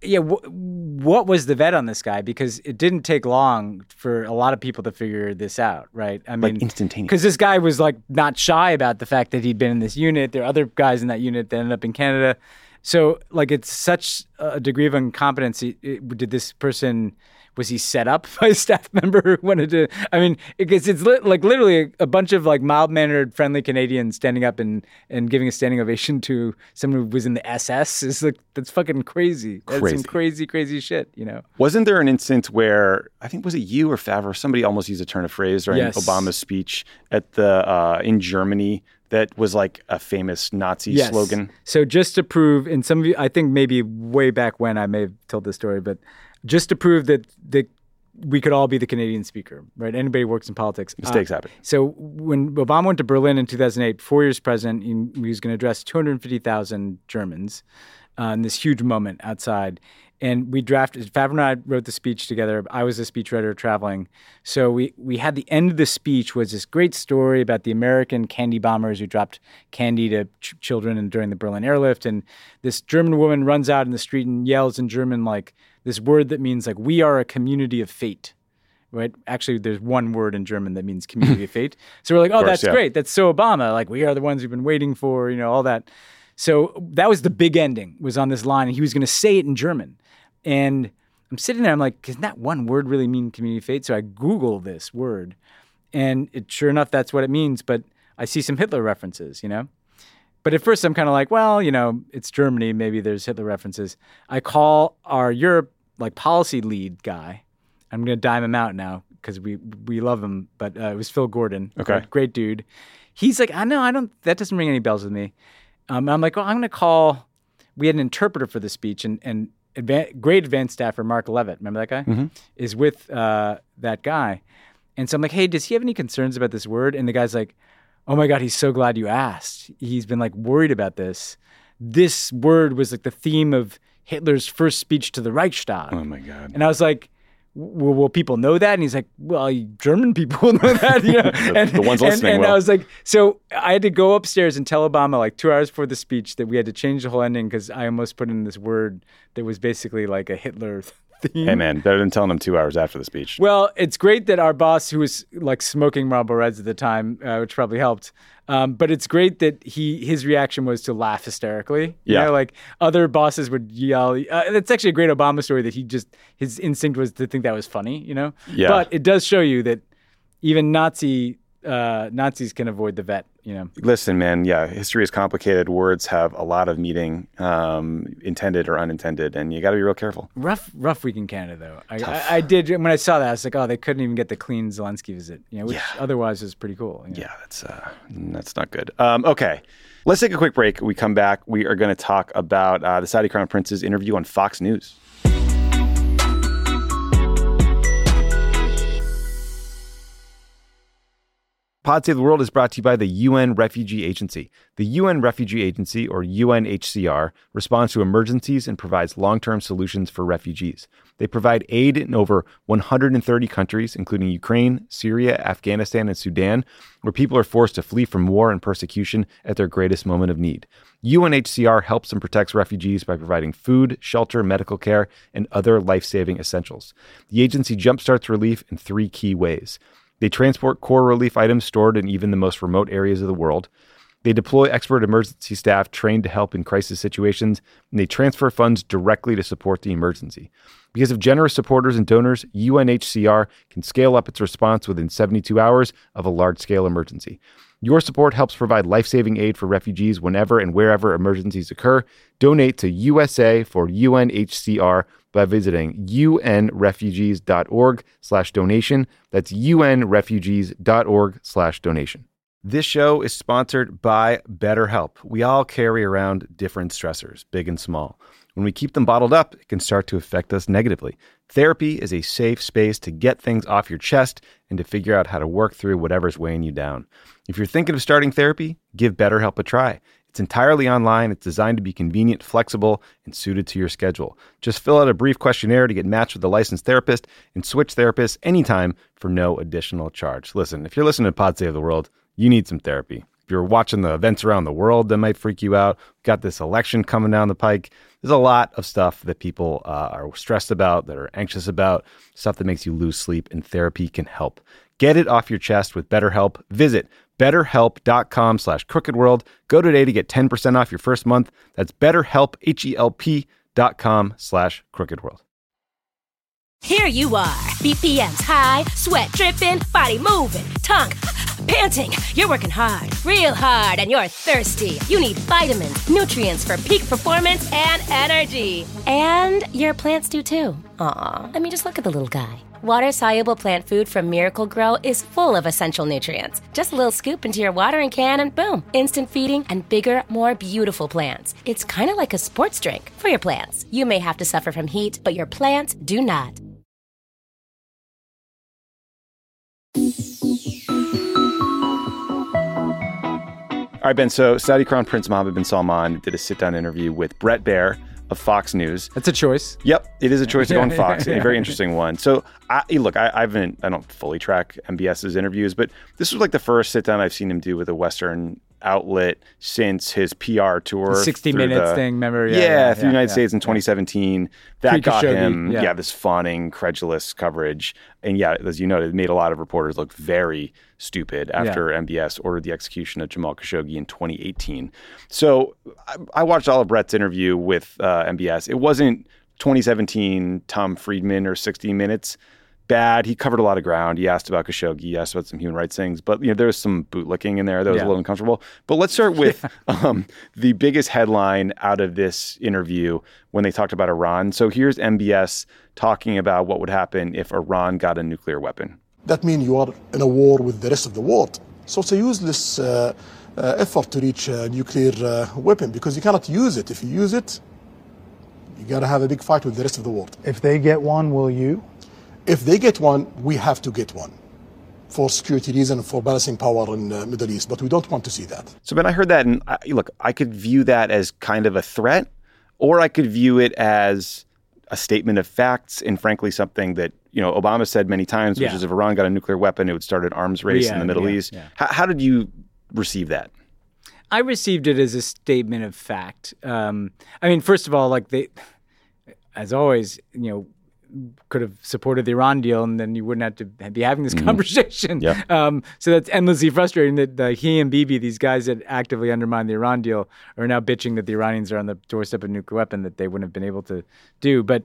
What was the vet on this guy? Because it didn't take long for a lot of people to figure this out, right? I mean, instantaneous. Because this guy was not shy about the fact that he'd been in this unit. There are other guys in that unit that ended up in Canada. So it's such a degree of incompetence. Did this person, was he set up by a staff member who wanted to? I mean, it's literally a bunch of mild-mannered, friendly Canadians standing up and giving a standing ovation to someone who was in the SS. That's fucking crazy. That's some crazy, crazy shit, Wasn't there an instance where, I think, was it you or Favre, somebody almost used a turn of phrase during Obama's speech at in Germany that was a famous Nazi slogan? So just to prove, and some of you, I think maybe way back when I may have told this story, but just to prove that we could all be the Canadian speaker, right? Anybody who works in politics. Mistakes happen. So when Obama went to Berlin in 2008, 4 years president, he was going to address 250,000 Germans in this huge moment outside. And Favre and I wrote the speech together. I was a speechwriter traveling. So we had the end of the speech was this great story about the American candy bombers who dropped candy to children during the Berlin airlift. And this German woman runs out in the street and yells in German this word that means we are a community of fate, right? Actually, there's one word in German that means community of fate. So we're that's great. That's so Obama. We are the ones we've been waiting for, all that. So that was the big ending, was on this line. And he was going to say it in German. And I'm sitting there, I'm like, doesn't that one word really mean community of fate? So I Google this word. And sure enough, that's what it means. But I see some Hitler references, But at first I'm kind of it's Germany. Maybe there's Hitler references. I call our Europe policy lead guy. I'm going to dime him out now because we love him. But it was Phil Gordon. Okay. Great dude. He's like, I don't, that doesn't ring any bells with me. I'm like, well, I'm going to call, we had an interpreter for the speech and great advanced staffer Mark Levitt, remember that guy? Mm-hmm. Is with that guy. And so I'm like, hey, does he have any concerns about this word? And the guy's like, oh my God, he's so glad you asked. He's been worried about this. This word was the theme of Hitler's first speech to the Reichstag. Oh my God. And I was like, will people know that? And he's like, well, German people know that, the ones listening and will. I was like, so I had to go upstairs and tell Obama 2 hours before the speech that we had to change the whole ending because I almost put in this word that was basically a Hitler theme. Hey man, better than telling him 2 hours after the speech. Well, it's great that our boss, who was smoking Marlboro Reds at the time, which probably helped. But it's great that his reaction was to laugh hysterically. Yeah. Other bosses would yell. That's actually a great Obama story that his instinct was to think that was funny, Yeah. But it does show you that even Nazis can avoid the vet. Listen, man, yeah, history is complicated. Words have a lot of meaning, intended or unintended, and you got to be real careful. Rough week in Canada, though. I did, when I saw that, I was like, oh, they couldn't even get the clean Zelensky visit, which otherwise is pretty cool. Yeah, that's not good. Okay, let's take a quick break. We come back. We are going to talk about the Saudi Crown Prince's interview on Fox News. Pod Save the World is brought to you by the UN Refugee Agency. The UN Refugee Agency, or UNHCR, responds to emergencies and provides long-term solutions for refugees. They provide aid in over 130 countries, including Ukraine, Syria, Afghanistan, and Sudan, where people are forced to flee from war and persecution at their greatest moment of need. UNHCR helps and protects refugees by providing food, shelter, medical care, and other life-saving essentials. The agency jumpstarts relief in 3 key ways. They transport core relief items stored in even the most remote areas of the world. They deploy expert emergency staff trained to help in crisis situations, and they transfer funds directly to support the emergency. Because of generous supporters and donors, UNHCR can scale up its response within 72 hours of a large-scale emergency. Your support helps provide life-saving aid for refugees whenever and wherever emergencies occur. Donate to USA for UNHCR by visiting unrefugees.org/donation. That's unrefugees.org/donation. This show is sponsored by BetterHelp. We all carry around different stressors, big and small. When we keep them bottled up, it can start to affect us negatively. Therapy is a safe space to get things off your chest and to figure out how to work through whatever's weighing you down. If you're thinking of starting therapy, give BetterHelp a try. It's entirely online. It's designed to be convenient, flexible, and suited to your schedule. Just fill out a brief questionnaire to get matched with a licensed therapist and switch therapists anytime for no additional charge. Listen, if you're listening to Pod Save the World, you need some therapy. If you're watching the events around the world that might freak you out, we've got this election coming down the pike. There's a lot of stuff that people are stressed about, that are anxious about, stuff that makes you lose sleep, and therapy can help. Get it off your chest with BetterHelp. Visit BetterHelp.com/crookedworld. Go today to get 10% off your first month. That's BetterHelp, HELP.com/crookedworld. Here you are, BPMs high, sweat dripping, body moving, tongue panting. You're working hard, real hard, and you're thirsty. You need vitamins, nutrients for peak performance and energy. And your plants do too. Aw, I mean, just look at the little guy. Water-soluble plant food from Miracle-Gro is full of essential nutrients. Just a little scoop into your watering can and boom, instant feeding and bigger, more beautiful plants. It's kind of like a sports drink for your plants. You may have to suffer from heat, but your plants do not. All right, Ben, so Saudi Crown Prince Mohammed bin Salman did a sit-down interview with Bret Baier of Fox News. That's a choice. Yep, it is a choice to go on Fox, a very interesting one. So, I don't fully track MBS's interviews, but this was like the first sit-down I've seen him do with a Western outlet since his PR tour. The 60 Minutes thing, remember? Through the United States in 2017. That got him, this fawning, credulous coverage. And as you know, it made a lot of reporters look very stupid after MBS ordered the execution of Jamal Khashoggi in 2018. So I watched all of Bret's interview with MBS. It wasn't 2017 Tom Friedman or 60 Minutes bad. He covered a lot of ground. He asked about Khashoggi. He asked about some human rights things. But there was some bootlicking in there that was a little uncomfortable. But let's start with the biggest headline out of this interview when they talked about Iran. So here's MBS talking about what would happen if Iran got a nuclear weapon. That means you are in a war with the rest of the world. So it's a useless effort to reach a nuclear weapon because you cannot use it. If you use it, you got to have a big fight with the rest of the world. If they get one, will you? If they get one, we have to get one for security reasons, for balancing power in the Middle East. But we don't want to see that. So, Ben, I heard that, and I could view that as kind of a threat, or I could view it as a statement of facts, and frankly, something that Obama said many times, which is if Iran got a nuclear weapon, it would start an arms race in the Middle East. Yeah. How did you receive that? I received it as a statement of fact. First of all, they, as always, could have supported the Iran deal, and then you wouldn't have to be having this conversation. Yeah. So that's endlessly frustrating that he and Bibi, these guys that actively undermine the Iran deal, are now bitching that the Iranians are on the doorstep of a nuclear weapon that they wouldn't have been able to do. But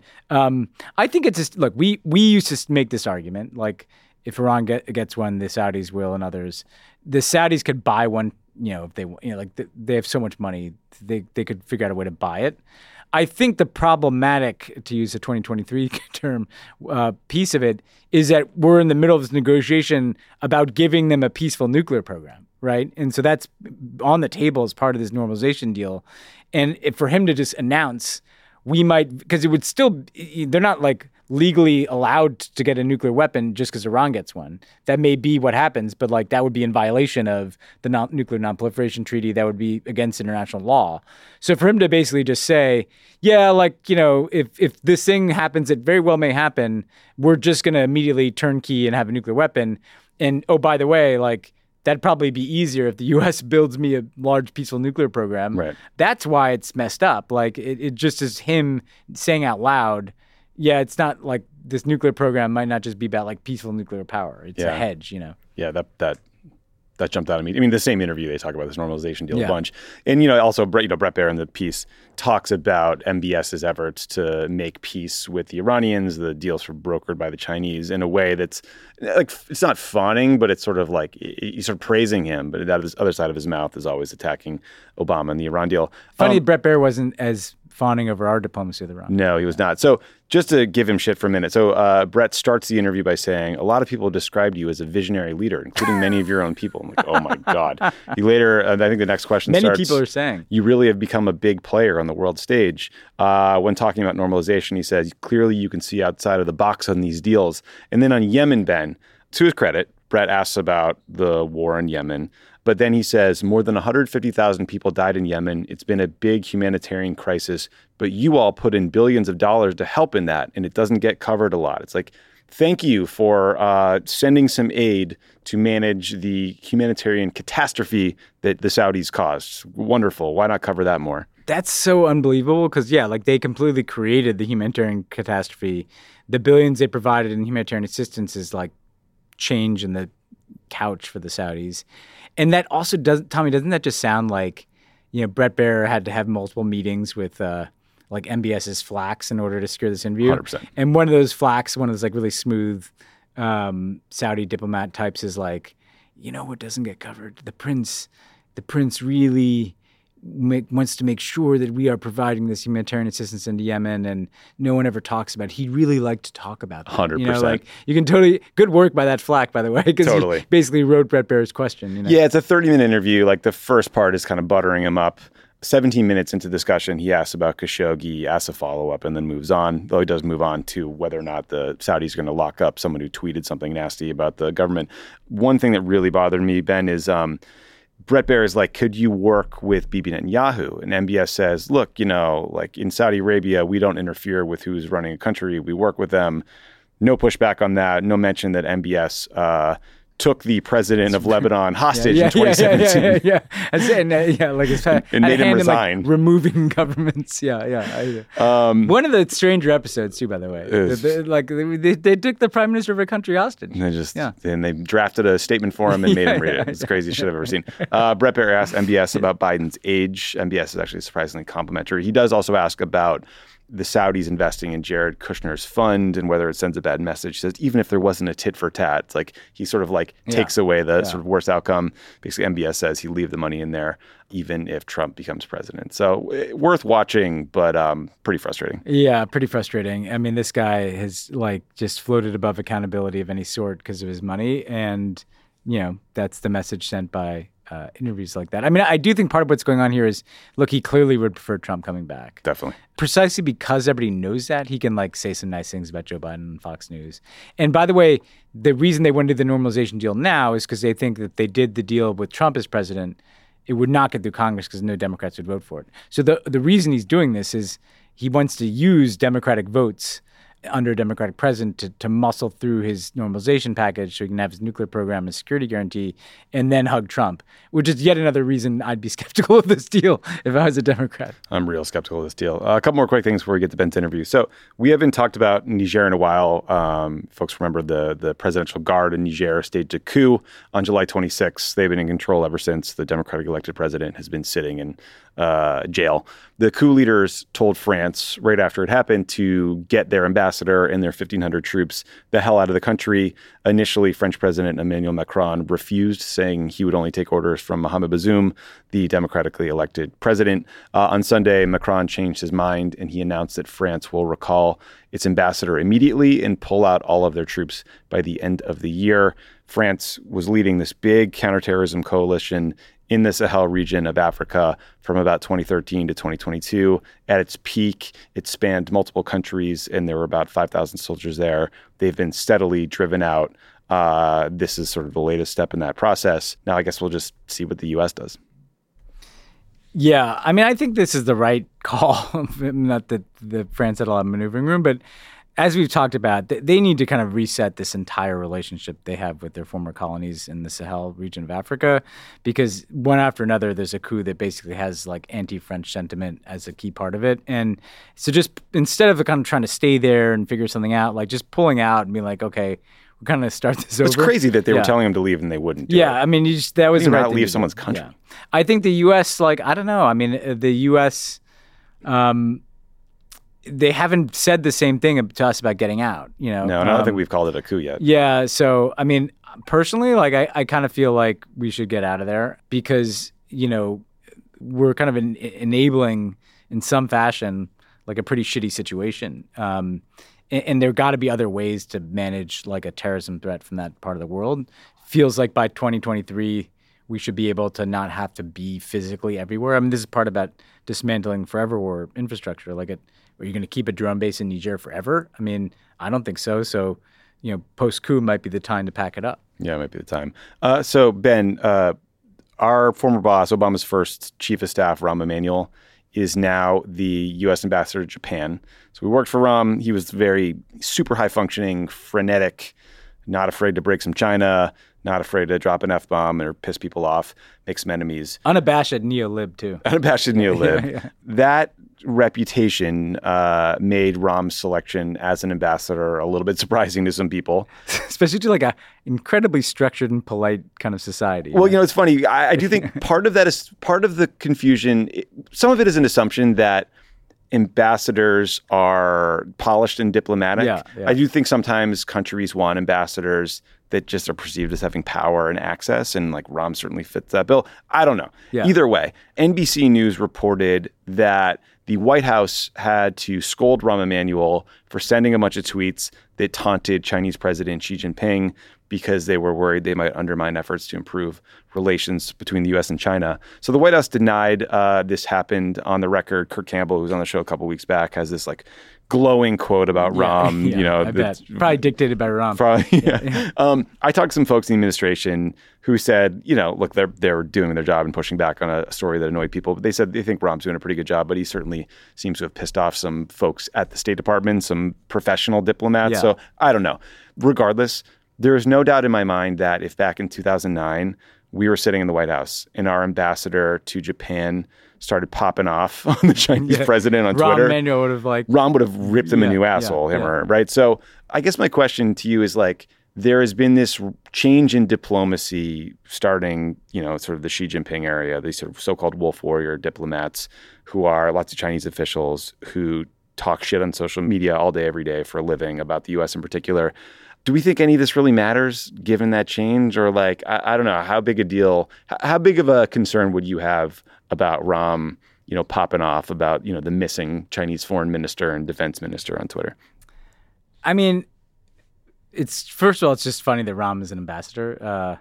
I think it's just, look, we used to make this argument, like if Iran gets one, the Saudis will and others. The Saudis could buy one if they, they have so much money, they could figure out a way to buy it. I think the problematic, to use a 2023 term, piece of it is that we're in the middle of this negotiation about giving them a peaceful nuclear program, right? And so that's on the table as part of this normalization deal. And for him to just announce, we might, because it would still, they're not like legally allowed to get a nuclear weapon just because Iran gets one. That may be what happens, but like that would be in violation of the Nuclear Non-Proliferation Treaty. That would be against international law. So for him to basically just say, yeah, if this thing happens, it very well may happen, we're just going to immediately turnkey and have a nuclear weapon. And oh, by the way, that'd probably be easier if the U.S. builds me a large peaceful nuclear program. Right. That's why it's messed up. It just is him saying out loud, yeah, it's not like this nuclear program might not just be about peaceful nuclear power. It's a hedge, Yeah, that jumped out at me. I mean, the same interview, they talk about this normalization deal a bunch. And, also, Bret Baier in the piece talks about MBS's efforts to make peace with the Iranians, the deals were brokered by the Chinese in a way that's it's not fawning, but it's sort of he's sort of praising him. But out of his other side of his mouth is always attacking Obama and the Iran deal. Funny, Bret Baier wasn't as fawning over our diplomacy with Iran. No, he was not. So just to give him shit for a minute. So Bret starts the interview by saying, a lot of people described you as a visionary leader, including many of your own people. I'm like, oh my God. He later, I think the next question starts. Many people are saying. You really have become a big player on the world stage. When talking about normalization, he says, clearly you can see outside of the box on these deals. And then on Yemen, Ben, to his credit, Bret asks about the war in Yemen. But then he says, more than 150,000 people died in Yemen. It's been a big humanitarian crisis, but you all put in billions of dollars to help in that, and it doesn't get covered a lot. It's thank you for sending some aid to manage the humanitarian catastrophe that the Saudis caused. Wonderful. Why not cover that more? That's so unbelievable because, they completely created the humanitarian catastrophe. The billions they provided in humanitarian assistance is change in the couch for the Saudis. And that also doesn't that just sound like, Bret Baier had to have multiple meetings with MBS's flacks in order to secure this interview? 100%. And one of those flacks, one of those really smooth Saudi diplomat types is what doesn't get covered? The prince really wants to make sure that we are providing this humanitarian assistance into Yemen, and no one ever talks about it. He'd really like to talk about that. 100%. You can totally, good work by that flack, by the way, because he basically wrote Bret Baier's question. Yeah, it's a 30-minute interview. The first part is kind of buttering him up. 17 minutes into discussion, he asks about Khashoggi, asks a follow-up, and then moves on, though he does move on to whether or not the Saudis are going to lock up someone who tweeted something nasty about the government. One thing that really bothered me, Ben, is Bret Baier is could you work with Bibi Netanyahu? And MBS says, look, in Saudi Arabia, we don't interfere with who's running a country. We work with them. No pushback on that. No mention that MBS took the president of Lebanon hostage in 2017. And made him resign. Removing governments. One of the stranger episodes, too, by the way. They took the prime minister of a country hostage. And they drafted a statement for him and made him read it. It's the craziest shit I've ever seen. Bret Baier asked MBS about Biden's age. MBS is actually surprisingly complimentary. He does also ask about the Saudis investing in Jared Kushner's fund and whether it sends a bad message. He says, even if there wasn't a tit for tat, it's he sort of takes away the sort of worst outcome. Basically, MBS says he'll leave the money in there even if Trump becomes president. So worth watching, but pretty frustrating. Yeah, pretty frustrating. I mean, this guy has just floated above accountability of any sort because of his money. And, that's the message sent by interviews like that. I mean, I do think part of what's going on here is, look, he clearly would prefer Trump coming back. Definitely. Precisely because everybody knows that, he can say some nice things about Joe Biden on Fox News. And by the way, the reason they want to do the normalization deal now is because they think that they did the deal with Trump as president, it would not get through Congress because no Democrats would vote for it. So the reason he's doing this is he wants to use Democratic votes under a Democratic president to muscle through his normalization package so he can have his nuclear program and security guarantee and then hug Trump, which is yet another reason I'd be skeptical of this deal if I was a Democrat. I'm real skeptical of this deal. A couple more quick things before we get to Ben's interview. So we haven't talked about Niger in a while. Folks remember the presidential guard in Niger staged a coup on July 26th. They've been in control ever since. The Democratic elected president has been sitting in jail. The coup leaders told France right after it happened to get their ambassador ambassador and their 1,500 troops the hell out of the country. Initially, French President Emmanuel Macron refused, saying he would only take orders from Mohamed Bazoum, the democratically elected president. On Sunday, Macron changed his mind, and he announced that France will recall its ambassador immediately and pull out all of their troops by the end of the year. France was leading this big counterterrorism coalition in the Sahel region of Africa from about 2013 to 2022. At its peak, it spanned multiple countries, and there were about 5,000 soldiers there. They've been steadily driven out. This is sort of the latest step in that process. Now, I guess we'll just see what the U.S. does. Yeah, I mean, I think this is the right call. Not that the France had a lot of maneuvering room, but as we've talked about, they need to kind of reset this entire relationship they have with their former colonies in the Sahel region of Africa, because one after another, there's a coup that basically has like anti-French sentiment as a key part of it. And so just instead of kind of trying to stay there and figure something out, like just pulling out and being like, okay, we're kind of start this over. It's crazy that they were telling him to leave and they wouldn't do it. I mean, that was the right not thing leave to do. someone's country. Yeah. I think the U.S., like, I don't know. I mean, the U.S., they haven't said the same thing to us about getting out, you know? No, I don't think we've called it a coup yet. Yeah. So, I mean, personally, like, I kind of feel like we should get out of there because, you know, we're kind of enabling in some fashion, like a pretty shitty situation. And there got to be other ways to manage like a terrorism threat from that part of the world. Feels like by 2023, we should be able to not have to be physically everywhere. I mean, this is part about dismantling forever war infrastructure. Like, are you going to keep a drone base in Niger forever? I mean, I don't think so. So, you know, post-coup might be the time to pack it up. Yeah, it might be the time. So, Ben, our former boss, Obama's first chief of staff, Rahm Emanuel, is now the U.S. ambassador to Japan. So we worked for Rahm. He was very super high-functioning, frenetic, not afraid to break some China, not afraid to drop an F-bomb or piss people off, make some enemies. Unabashed neo-lib, too. Unabashed neo-lib. Yeah. That reputation made Rahm's selection as an ambassador a little bit surprising to some people. Especially to like a incredibly structured and polite kind of society. Well, you know, it's funny. I do think part of that is part of the confusion. Some of it is an assumption that ambassadors are polished and diplomatic. Yeah. I do think sometimes countries want ambassadors that just are perceived as having power and access, and like Rahm certainly fits that bill. I don't know. Yeah. Either way, NBC News reported that the White House had to scold Rahm Emanuel for sending a bunch of tweets that taunted Chinese President Xi Jinping because they were worried they might undermine efforts to improve relations between the U.S. and China. So the White House denied this happened on the record. Kirk Campbell, who was on the show a couple weeks back, has this like glowing quote about Rahm. Yeah, you know, I bet. Probably dictated by Rahm. Probably, yeah. I talked to some folks in the administration who said, you know, look, they're doing their job and pushing back on a story that annoyed people. But they said they think Rahm's doing a pretty good job, but he certainly seems to have pissed off some folks at the State Department, some professional diplomats. Yeah. So I don't know. Regardless, there is no doubt in my mind that if back in 2009 we were sitting in the White House and our ambassador to Japan started popping off on the Chinese president on Twitter, Rahm would have ripped him a new asshole, him or her, right? So I guess my question to you is like, there has been this change in diplomacy starting, you know, sort of the Xi Jinping area, these sort of so-called wolf warrior diplomats who are lots of Chinese officials who talk shit on social media all day, every day for a living about the U.S. in particular. Do we think any of this really matters given that change? Or like, I don't know, how big a deal, how big of a concern would you have about Rahm, you know, popping off about, you know, the missing Chinese foreign minister and defense minister on Twitter? I mean, first of all, it's just funny that Rahm is an ambassador.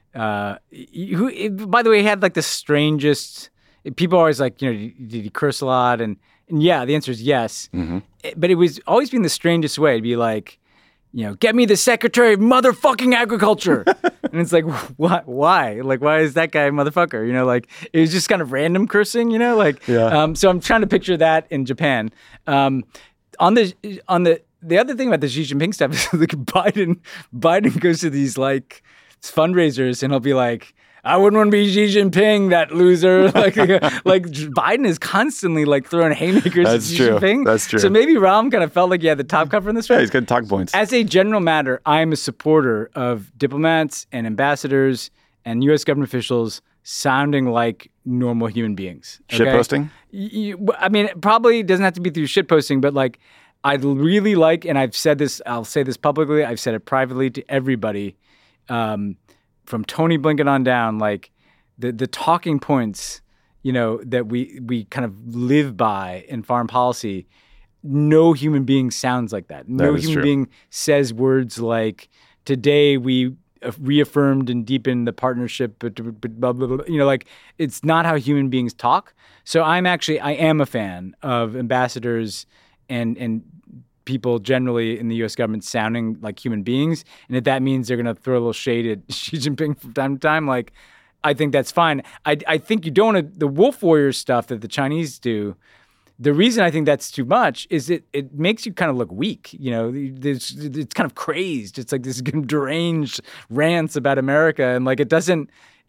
Who, by the way, he had like the strangest, people are always like, you know, did he curse a lot? And yeah, the answer is yes. Mm-hmm. But it was always been the strangest way to be like, you know, get me the Secretary of Motherfucking Agriculture. And it's like, what? Why? Like, why is that guy a motherfucker? You know, like, it was just kind of random cursing, you know? Like, so I'm trying to picture that in Japan. On the other thing about the Xi Jinping stuff is like Biden goes to these like fundraisers and he'll be like, I wouldn't want to be Xi Jinping, that loser. like Biden is constantly like throwing haymakers at Xi Jinping. That's true. So maybe Rahm kind of felt like he had the top cover in this one. Yeah, he's got talking points. As a general matter, I'm a supporter of diplomats and ambassadors and U.S. government officials sounding like normal human beings. Okay? Shitposting? I mean, it probably doesn't have to be through shitposting, but like, I'd really like, and I've said this, I'll say this publicly, I've said it privately to everybody, from Tony Blinken on down, like the talking points, that we kind of live by in foreign policy. No human being sounds like that. No human being says words like, today we reaffirmed and deepened the partnership, but blah, blah, blah. Like, it's not how human beings talk. So I am a fan of ambassadors and people generally in the U.S. government sounding like human beings. And if that means they're going to throw a little shade at Xi Jinping from time to time, like, I think that's fine. I think you don't want the wolf warrior stuff that the Chinese do. The reason I think that's too much is it makes you kind of look weak. It's kind of crazed. It's like this deranged rants about America, and like it doesn't.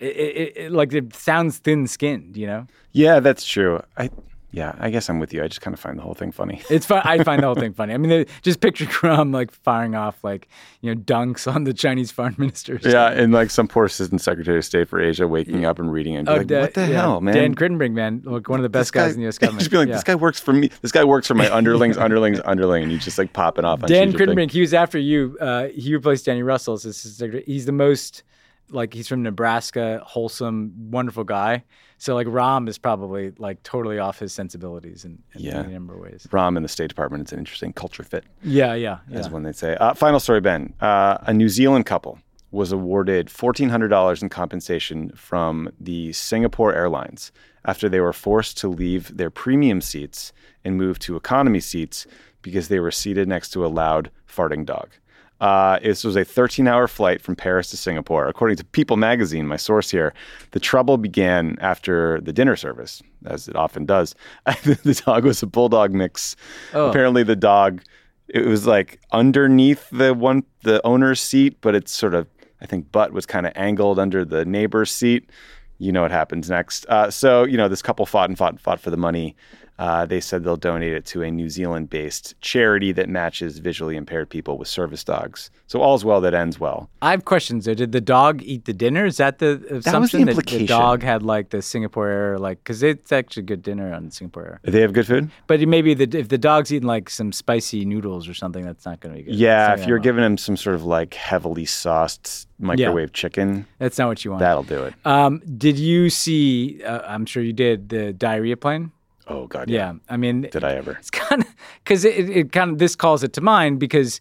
It sounds thin-skinned. Yeah, that's true. I guess I'm with you. I just kind of find the whole thing funny. It's fun. I find the whole thing funny. I mean, just picture Trump like firing off dunks on the Chinese foreign ministers. Yeah, and like some poor assistant secretary of state for Asia waking up and reading and be like, "What the hell, man?" Dan Crittenbrink, man, like one of the best guys in the U.S. government. Just be like, "This guy works for me. This guy works for my underlings, underling," and he's just like popping off on Dan Crittenbrink. He was after you. He replaced Danny Russell as assistant secretary. He's the most. Like, he's from Nebraska, wholesome, wonderful guy. So, like, Rahm is probably, like, totally off his sensibilities in a number of ways. Rahm in the State Department, it's an interesting culture fit. Yeah. As when they say. Final story, Ben. A New Zealand couple was awarded $1,400 in compensation from the Singapore Airlines after they were forced to leave their premium seats and move to economy seats because they were seated next to a loud farting dog. This was a 13-hour flight from Paris to Singapore. According to People magazine, my source here, the trouble began after the dinner service, as it often does. The dog was a bulldog mix. Oh. Apparently the dog, it was like underneath the owner's seat, but it's sort of, I think, butt was kind of angled under the neighbor's seat. You know what happens next. So this couple fought for the money. They said they'll donate it to a New Zealand-based charity that matches visually impaired people with service dogs. So all's well that ends well. I have questions. Did the dog eat the dinner? Is that the assumption? That was the implication. The dog had like the Singapore Air, like, because it's actually good dinner on Singapore Air. They have good food? But maybe if the dog's eating like some spicy noodles or something, that's not going to be good. Yeah, if you're giving him some sort of like heavily sauced microwave chicken. That's not what you want. That'll do it. Did you see, I'm sure you did, the diarrhea plane? Oh, God, yeah. I mean... Did I ever? It's kind of... Because it kind of... This calls it to mind because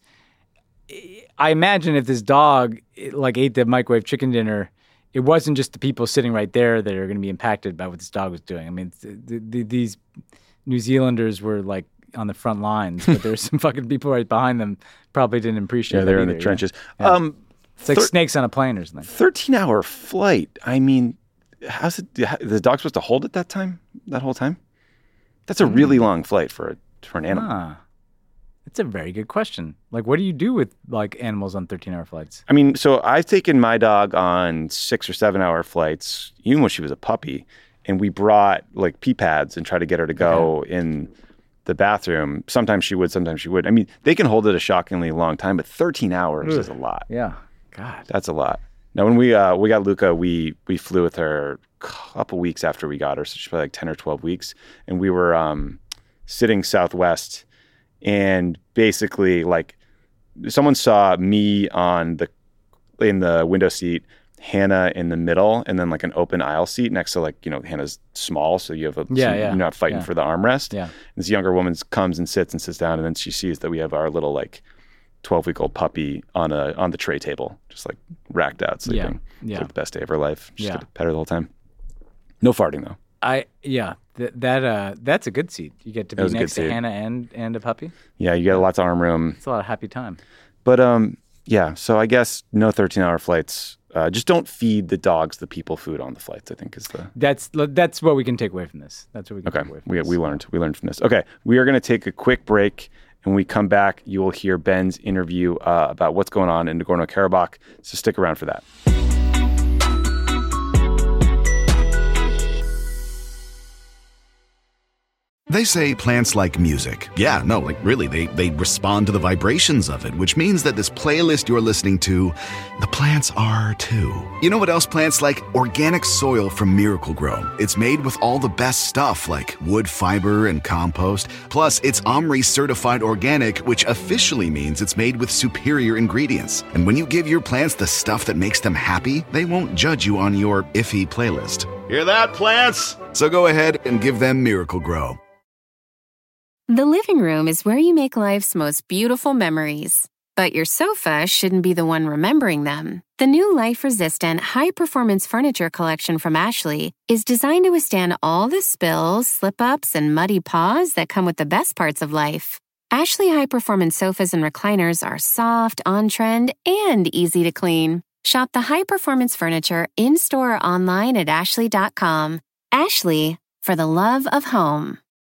I imagine if this dog, ate the microwave chicken dinner, it wasn't just the people sitting right there that are going to be impacted by what this dog was doing. I mean, these New Zealanders were, like, on the front lines, but there's some fucking people right behind them probably didn't appreciate it. Yeah, they're in the trenches. Yeah. It's like snakes on a plane or something. 13-hour flight. I mean, how's it... The dog's supposed to hold it that whole time? That's a really long flight for an animal. That's a very good question. Like, what do you do with like animals on 13-hour flights? I mean, so I've taken my dog on 6 or 7-hour flights, even when she was a puppy, and we brought like pee pads and tried to get her to go in the bathroom. Sometimes she would, sometimes she would. I mean, they can hold it a shockingly long time, but 13 hours is a lot. Yeah, God, that's a lot. Now, when we got Luca, we flew with her a couple weeks after we got her, so she's probably like 10 or 12 weeks. And we were sitting Southwest, and basically, like, someone saw me in the window seat, Hannah in the middle, and then like an open aisle seat next to, like, Hannah's small, so you have you're not fighting for the armrest. Yeah. This younger woman comes and sits down, and then she sees that we have our little like 12-week-old puppy on the tray table, just like racked out sleeping. Yeah. It's like the best day of her life. Just get to pet her the whole time. No farting though. That's a good seat. You get to be next to Hannah and a puppy. Yeah, you get lots of arm room. It's a lot of happy time. But so I guess no 13-hour flights. Just don't feed the dogs the people food on the flights, I think is the... That's what we can take away from this. That's what we can take away from this. We learned from this. Okay, we are going to take a quick break. And when we come back, you will hear Ben's interview about what's going on in Nagorno-Karabakh. So stick around for that. They say plants like music. Yeah, no, like really, they respond to the vibrations of it, which means that this playlist you're listening to, the plants are too. You know what else plants like? Organic soil from Miracle-Gro. It's made with all the best stuff like wood fiber and compost. Plus, it's OMRI certified organic, which officially means it's made with superior ingredients. And when you give your plants the stuff that makes them happy, they won't judge you on your iffy playlist. Hear that, plants? So go ahead and give them Miracle-Gro. The living room is where you make life's most beautiful memories. But your sofa shouldn't be the one remembering them. The new life-resistant, high-performance furniture collection from Ashley is designed to withstand all the spills, slip-ups, and muddy paws that come with the best parts of life. Ashley high-performance sofas and recliners are soft, on-trend, and easy to clean. Shop the high-performance furniture in-store or online at ashley.com. Ashley, for the love of home.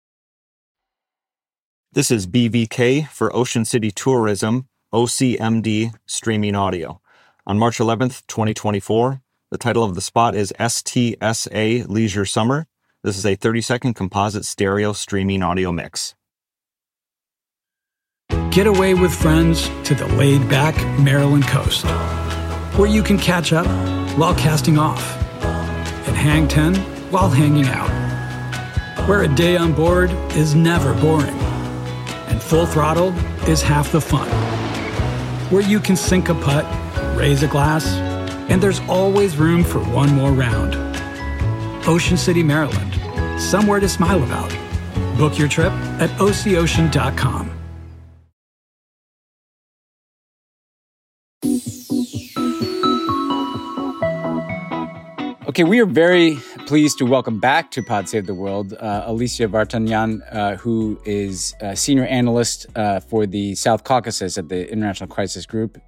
This is BVK for Ocean City Tourism, OCMD Streaming Audio. On March 11th, 2024, the title of the spot is STSA Leisure Summer. This is a 30-second composite stereo streaming audio mix. Get away with friends to the laid-back Maryland coast, where you can catch up while casting off and hang 10 while hanging out, where a day on board is never boring and full throttle is half the fun, where you can sink a putt, raise a glass, and there's always room for one more round. Ocean City, Maryland, somewhere to smile about. Book your trip at OCOcean.com. Okay, we are very pleased to welcome back to Pod Save the World Alicia Vartanyan, who is a senior analyst for the South Caucasus at the International Crisis Group.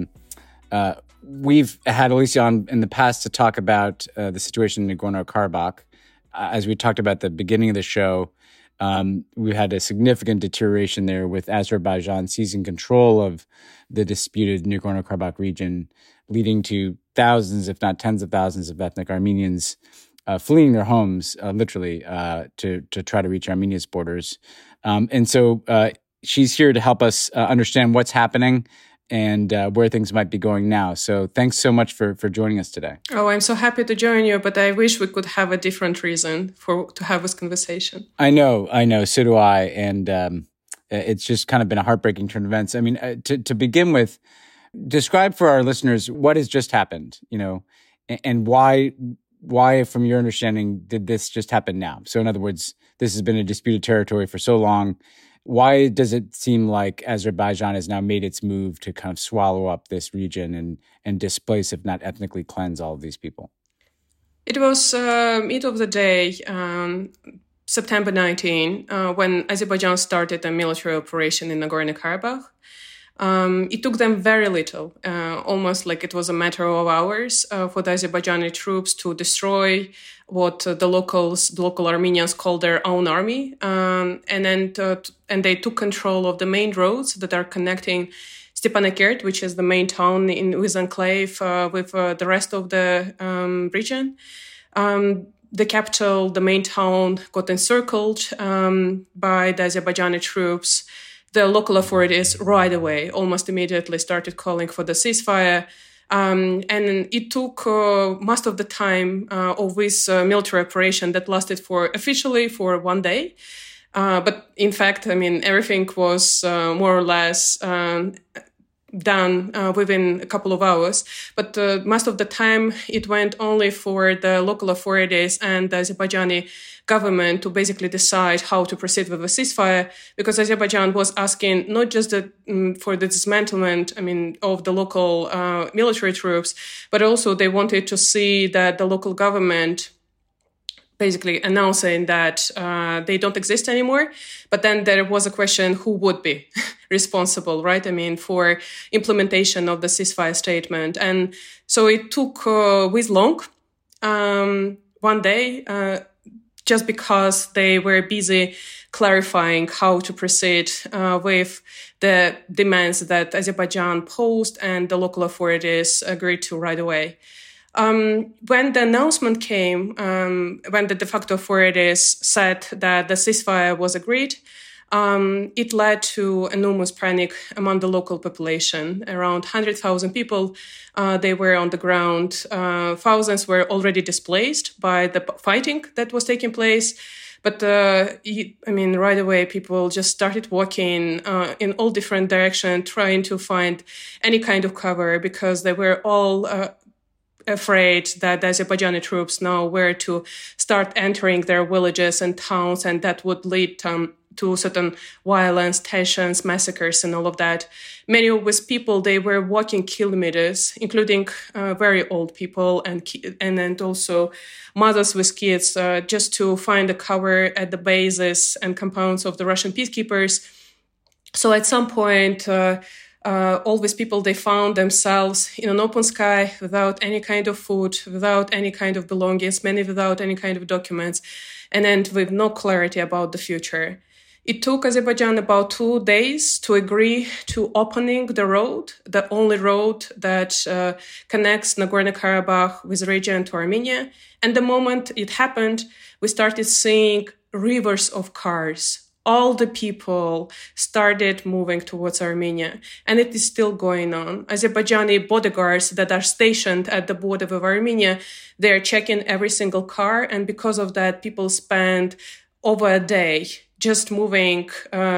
We've had Alicia on in the past to talk about the situation in Nagorno-Karabakh. As we talked about at the beginning of the show, we had a significant deterioration there with Azerbaijan seizing control of the disputed Nagorno-Karabakh region, leading to thousands, if not tens of thousands, of ethnic Armenians fleeing their homes, literally, to try to reach Armenia's borders. And so she's here to help us understand what's happening and where things might be going now. So thanks so much for joining us today. Oh, I'm so happy to join you, but I wish we could have a different reason to have this conversation. I know, so do I. And it's just kind of been a heartbreaking turn of events. I mean, to begin with, describe for our listeners what has just happened, and why, from your understanding, did this just happen now? So in other words, this has been a disputed territory for so long. Why does it seem like Azerbaijan has now made its move to kind of swallow up this region and displace, if not ethnically cleanse, all of these people? It was mid of the day, September 19, when Azerbaijan started a military operation in Nagorno-Karabakh. It took them very little, almost like it was a matter of hours, for the Azerbaijani troops to destroy what the local Armenians call their own army, and they took control of the main roads that are connecting Stepanakert, which is the main town with enclave with the rest of the region. The capital, the main town, got encircled by the Azerbaijani troops. The local authorities right away, almost immediately, started calling for the ceasefire. And it took most of the time of this military operation that lasted officially for 1 day. But in fact, I mean, everything was more or less done within a couple of hours. But most of the time, it went only for the local authorities and the Azerbaijani government to basically decide how to proceed with a ceasefire, because Azerbaijan was asking not just for the dismantlement, of the local military troops, but also they wanted to see that the local government basically announcing that they don't exist anymore. But then there was a question, who would be responsible, right? For implementation of the ceasefire statement. And so it took this long, 1 day, just because they were busy clarifying how to proceed with the demands that Azerbaijan posed and the local authorities agreed to right away. When the announcement came, when the de facto authorities said that the ceasefire was agreed, it led to enormous panic among the local population. Around 100,000 people, they were on the ground. Thousands were already displaced by the fighting that was taking place. But, right away, people just started walking in all different directions, trying to find any kind of cover because they were all afraid that the Azerbaijani troops know where to start entering their villages and towns, and that would lead to certain violence, tensions, massacres, and all of that. Many of these people, they were walking kilometers, including very old people and also mothers with kids, just to find a cover at the bases and compounds of the Russian peacekeepers. So at some point, all these people, they found themselves in an open sky without any kind of food, without any kind of belongings, many without any kind of documents, and then with no clarity about the future. It took Azerbaijan about 2 days to agree to opening the road, the only road that connects Nagorno-Karabakh with the region to Armenia. And the moment it happened, we started seeing rivers of cars. All the people started moving towards Armenia, and it is still going on. Azerbaijani bodyguards that are stationed at the border with Armenia, they're checking every single car, and because of that, people spend over a day just moving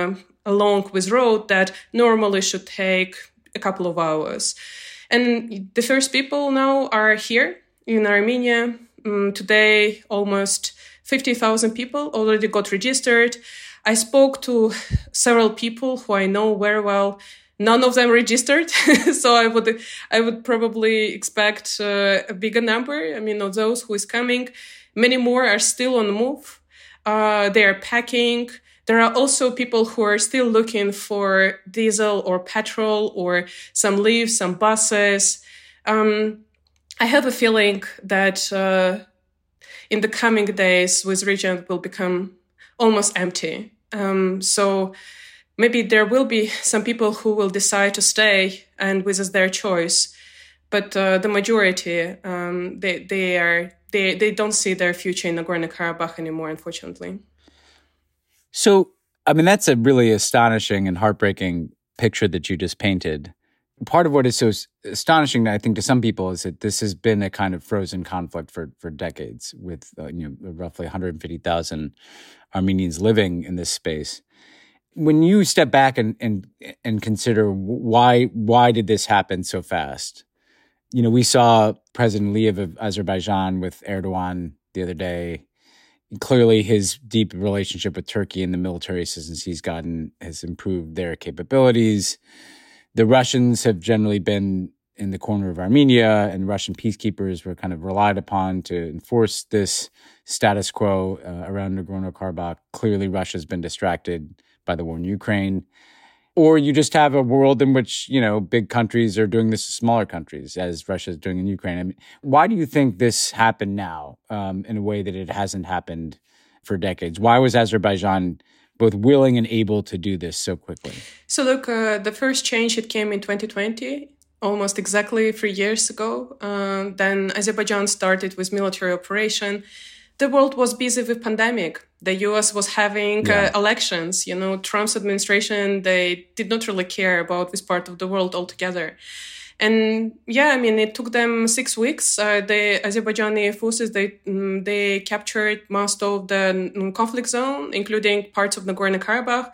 along this road that normally should take a couple of hours. And the first people now are here in Armenia. Today, almost 50,000 people already got registered. I spoke to several people who I know very well. None of them registered, so I would probably expect a bigger number. Of those who is coming. Many more are still on the move. They are packing. There are also people who are still looking for diesel or petrol or some leaves, some buses. I have a feeling that in the coming days, this region will become almost empty. So maybe there will be some people who will decide to stay, and this is their choice. But the majority, they don't see their future in Nagorno-Karabakh anymore, unfortunately. So, that's a really astonishing and heartbreaking picture that you just painted. Part of what is so astonishing, I think, to some people is that this has been a kind of frozen conflict for decades with roughly 150,000 Armenians living in this space. When you step back and consider why did this happen so fast? We saw President Aliyev of Azerbaijan with Erdogan the other day. Clearly, his deep relationship with Turkey and the military assistance he's gotten has improved their capabilities. The Russians have generally been in the corner of Armenia, and Russian peacekeepers were kind of relied upon to enforce this status quo around Nagorno-Karabakh. Clearly, Russia's been distracted by the war in Ukraine. Or you just have a world in which, big countries are doing this to smaller countries, as Russia is doing in Ukraine. Why do you think this happened now in a way that it hasn't happened for decades? Why was Azerbaijan both willing and able to do this so quickly? So look, the first change, it came in 2020, almost exactly 3 years ago. Then Azerbaijan started with military operation. The world was busy with pandemic. The US was having elections. Trump's administration, they did not really care about this part of the world altogether. And it took them 6 weeks. The Azerbaijani forces, they captured most of the conflict zone, including parts of Nagorno-Karabakh.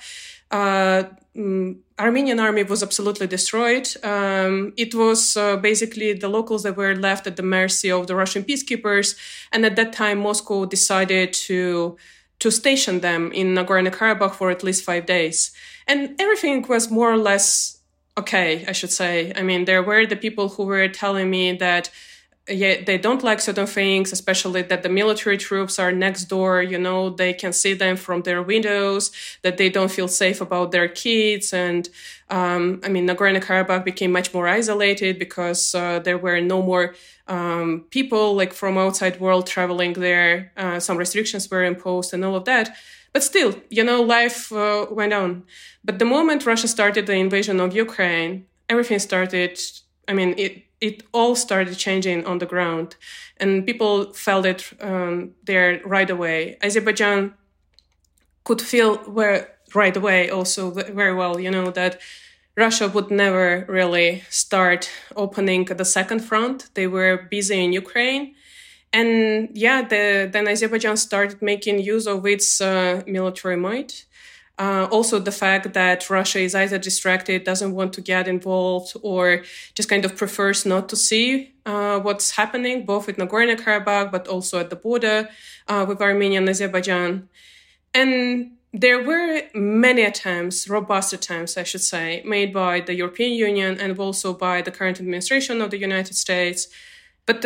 Armenian army was absolutely destroyed. It was basically the locals that were left at the mercy of the Russian peacekeepers. And at that time, Moscow decided to station them in Nagorno-Karabakh for at least 5 days. And everything was more or less okay, I should say. There were the people who were telling me that they don't like certain things, especially that the military troops are next door, they can see them from their windows, that they don't feel safe about their kids. And, Nagorno-Karabakh became much more isolated because there were no more people from outside world traveling there. Some restrictions were imposed and all of that. But still, life went on. But the moment Russia started the invasion of Ukraine, everything started, it all started changing on the ground, and people felt it there right away. Azerbaijan could feel right away also very well, that Russia would never really start opening the second front. They were busy in Ukraine. And then Azerbaijan started making use of its military might. Also, the fact that Russia is either distracted, doesn't want to get involved, or just kind of prefers not to see what's happening, both with Nagorno-Karabakh, but also at the border with Armenia and Azerbaijan. And there were many attempts, robust attempts, I should say, made by the European Union and also by the current administration of the United States. But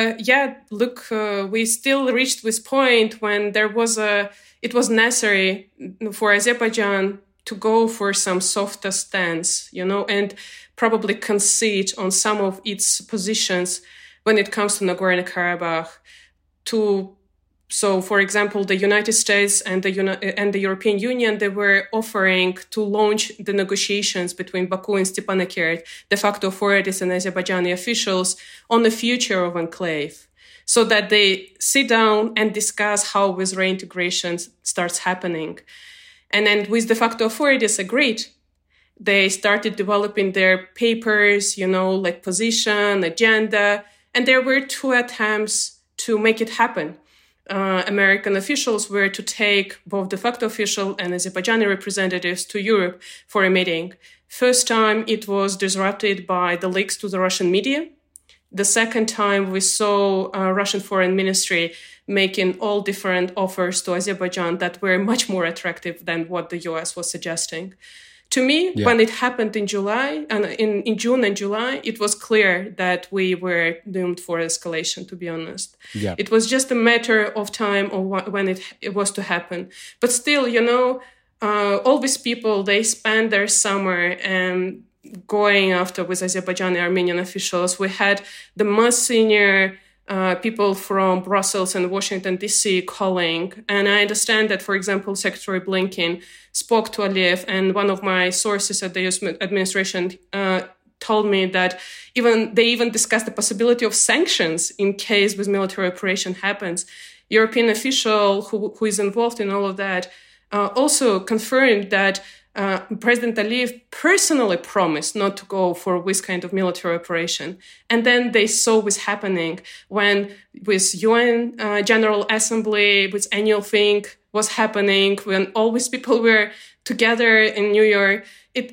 we still reached this point when it was necessary for Azerbaijan to go for some softer stance, and probably concede on some of its positions when it comes to Nagorno-Karabakh. So, for example, the United States and the European Union, they were offering to launch the negotiations between Baku and Stepanakert, de facto authorities and Azerbaijani officials, on the future of enclave, so that they sit down and discuss how this reintegration starts happening. And then with de facto authorities agreed, they started developing their papers, like position, agenda, and there were 2 attempts to make it happen. American officials were to take both de facto official and Azerbaijani representatives to Europe for a meeting. First time it was disrupted by the leaks to the Russian media. The second time we saw Russian Foreign Ministry making all different offers to Azerbaijan that were much more attractive than what the US was suggesting. To me, when it happened in July, and in June and July, it was clear that we were doomed for escalation, to be honest. Yeah. It was just a matter of time of when it was to happen. But still, all these people, they spend their summer going after with Azerbaijani Armenian officials. We had the most senior people from Brussels and Washington, D.C. calling. And I understand that, for example, Secretary Blinken spoke to Aliyev, and one of my sources at the U.S. administration told me that they even discussed the possibility of sanctions in case this military operation happens. European official who is involved in all of that also confirmed that President Aliyev personally promised not to go for this kind of military operation. And then they saw this happening when with UN General Assembly, with annual thing was happening, when all these people were together in New York.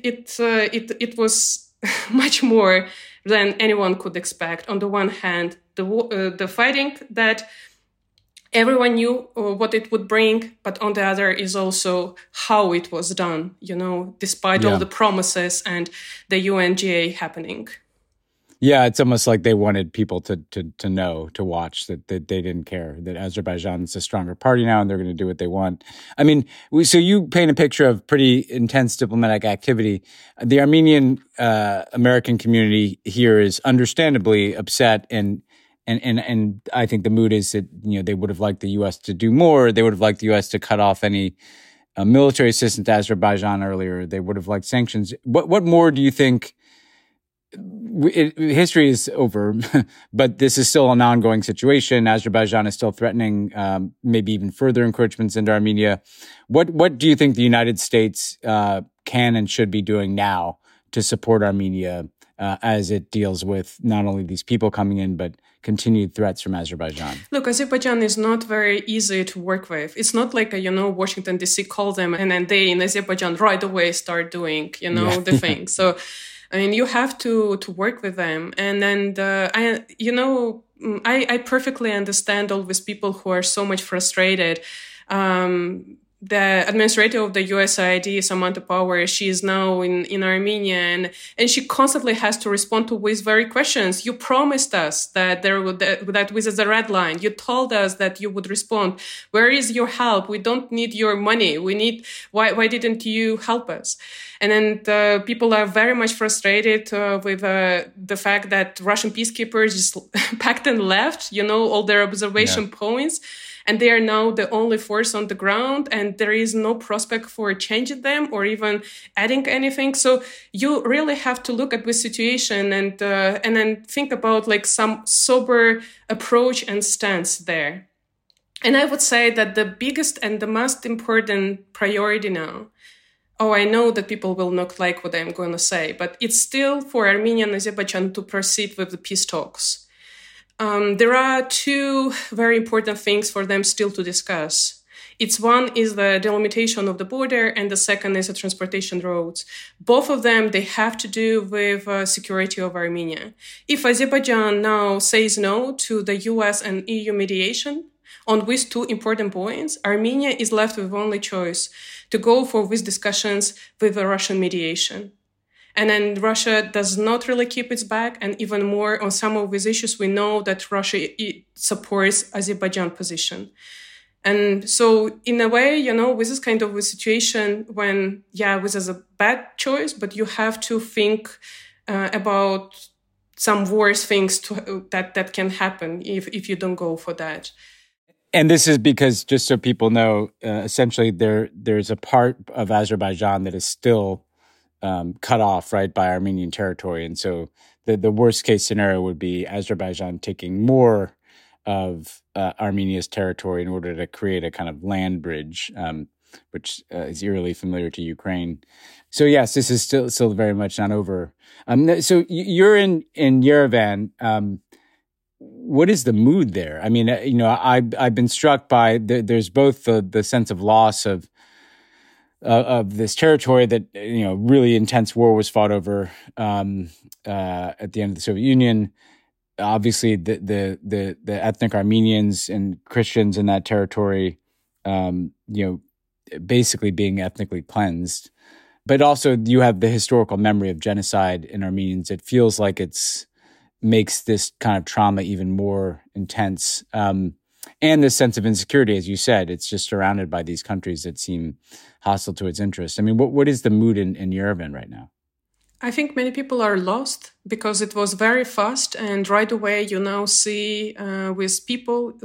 It was much more than anyone could expect. On the one hand, the fighting that everyone knew what it would bring, but on the other is also how it was done, despite all the promises and the UNGA happening. Yeah, it's almost like they wanted people to know, to watch, that they didn't care, that Azerbaijan's a stronger party now and they're going to do what they want. I mean, so you paint a picture of pretty intense diplomatic activity. The Armenian American community here is understandably upset, and I think the mood is that, they would have liked the U.S. to do more. They would have liked the U.S. to cut off any military assistance to Azerbaijan earlier. They would have liked sanctions. What more do you think? History is over, but this is still an ongoing situation. Azerbaijan is still threatening maybe even further encroachments into Armenia. What do you think the United States can and should be doing now to support Armenia as it deals with not only these people coming in, but continued threats from Azerbaijan? Look, Azerbaijan is not very easy to work with. It's not like, Washington, D.C. call them and then they in Azerbaijan right away start doing, the thing. So, you have to work with them. And then, I perfectly understand all these people who are so much frustrated. The administrator of the USAID, Samantha Power, she is now in Armenia, and she constantly has to respond to these very questions. You promised us that that this is a red line. You told us that you would respond. Where is your help? We don't need your money. Why didn't you help us? And then people are very much frustrated with the fact that Russian peacekeepers just packed and left, all their observation points. And they are now the only force on the ground, and there is no prospect for changing them or even adding anything. So you really have to look at the situation and then think about like some sober approach and stance there. And I would say that the biggest and the most important priority now, I know that people will not like what I'm going to say, but it's still for Armenia and Azerbaijan to proceed with the peace talks. There are two very important things for them still to discuss. One is the delimitation of the border, and the second is the transportation roads. Both of them, they have to do with security of Armenia. If Azerbaijan now says no to the US and EU mediation on these two important points, Armenia is left with only choice to go for these discussions with the Russian mediation. And then Russia does not really keep its back. And even more on some of these issues, we know that Russia supports Azerbaijan's position. And so in a way, this is kind of a situation when, this is a bad choice, but you have to think about some worse things that can happen if you don't go for that. And this is because, just so people know, essentially there's a part of Azerbaijan that is still cut off, right, by Armenian territory. And so the worst case scenario would be Azerbaijan taking more of Armenia's territory in order to create a kind of land bridge, which is eerily familiar to Ukraine. So yes, this is still very much not over. So you're in Yerevan. What is the mood there? I mean, I've been struck by there's both the sense of loss of this territory that, really intense war was fought over at the end of the Soviet Union. Obviously, the ethnic Armenians and Christians in that territory, basically being ethnically cleansed. But also you have the historical memory of genocide in Armenians. It feels like makes this kind of trauma even more intense. And this sense of insecurity, as you said, it's just surrounded by these countries that seem hostile to its interests. I mean, what is the mood in Yerevan right now? I think many people are lost because it was very fast, and right away you now see with people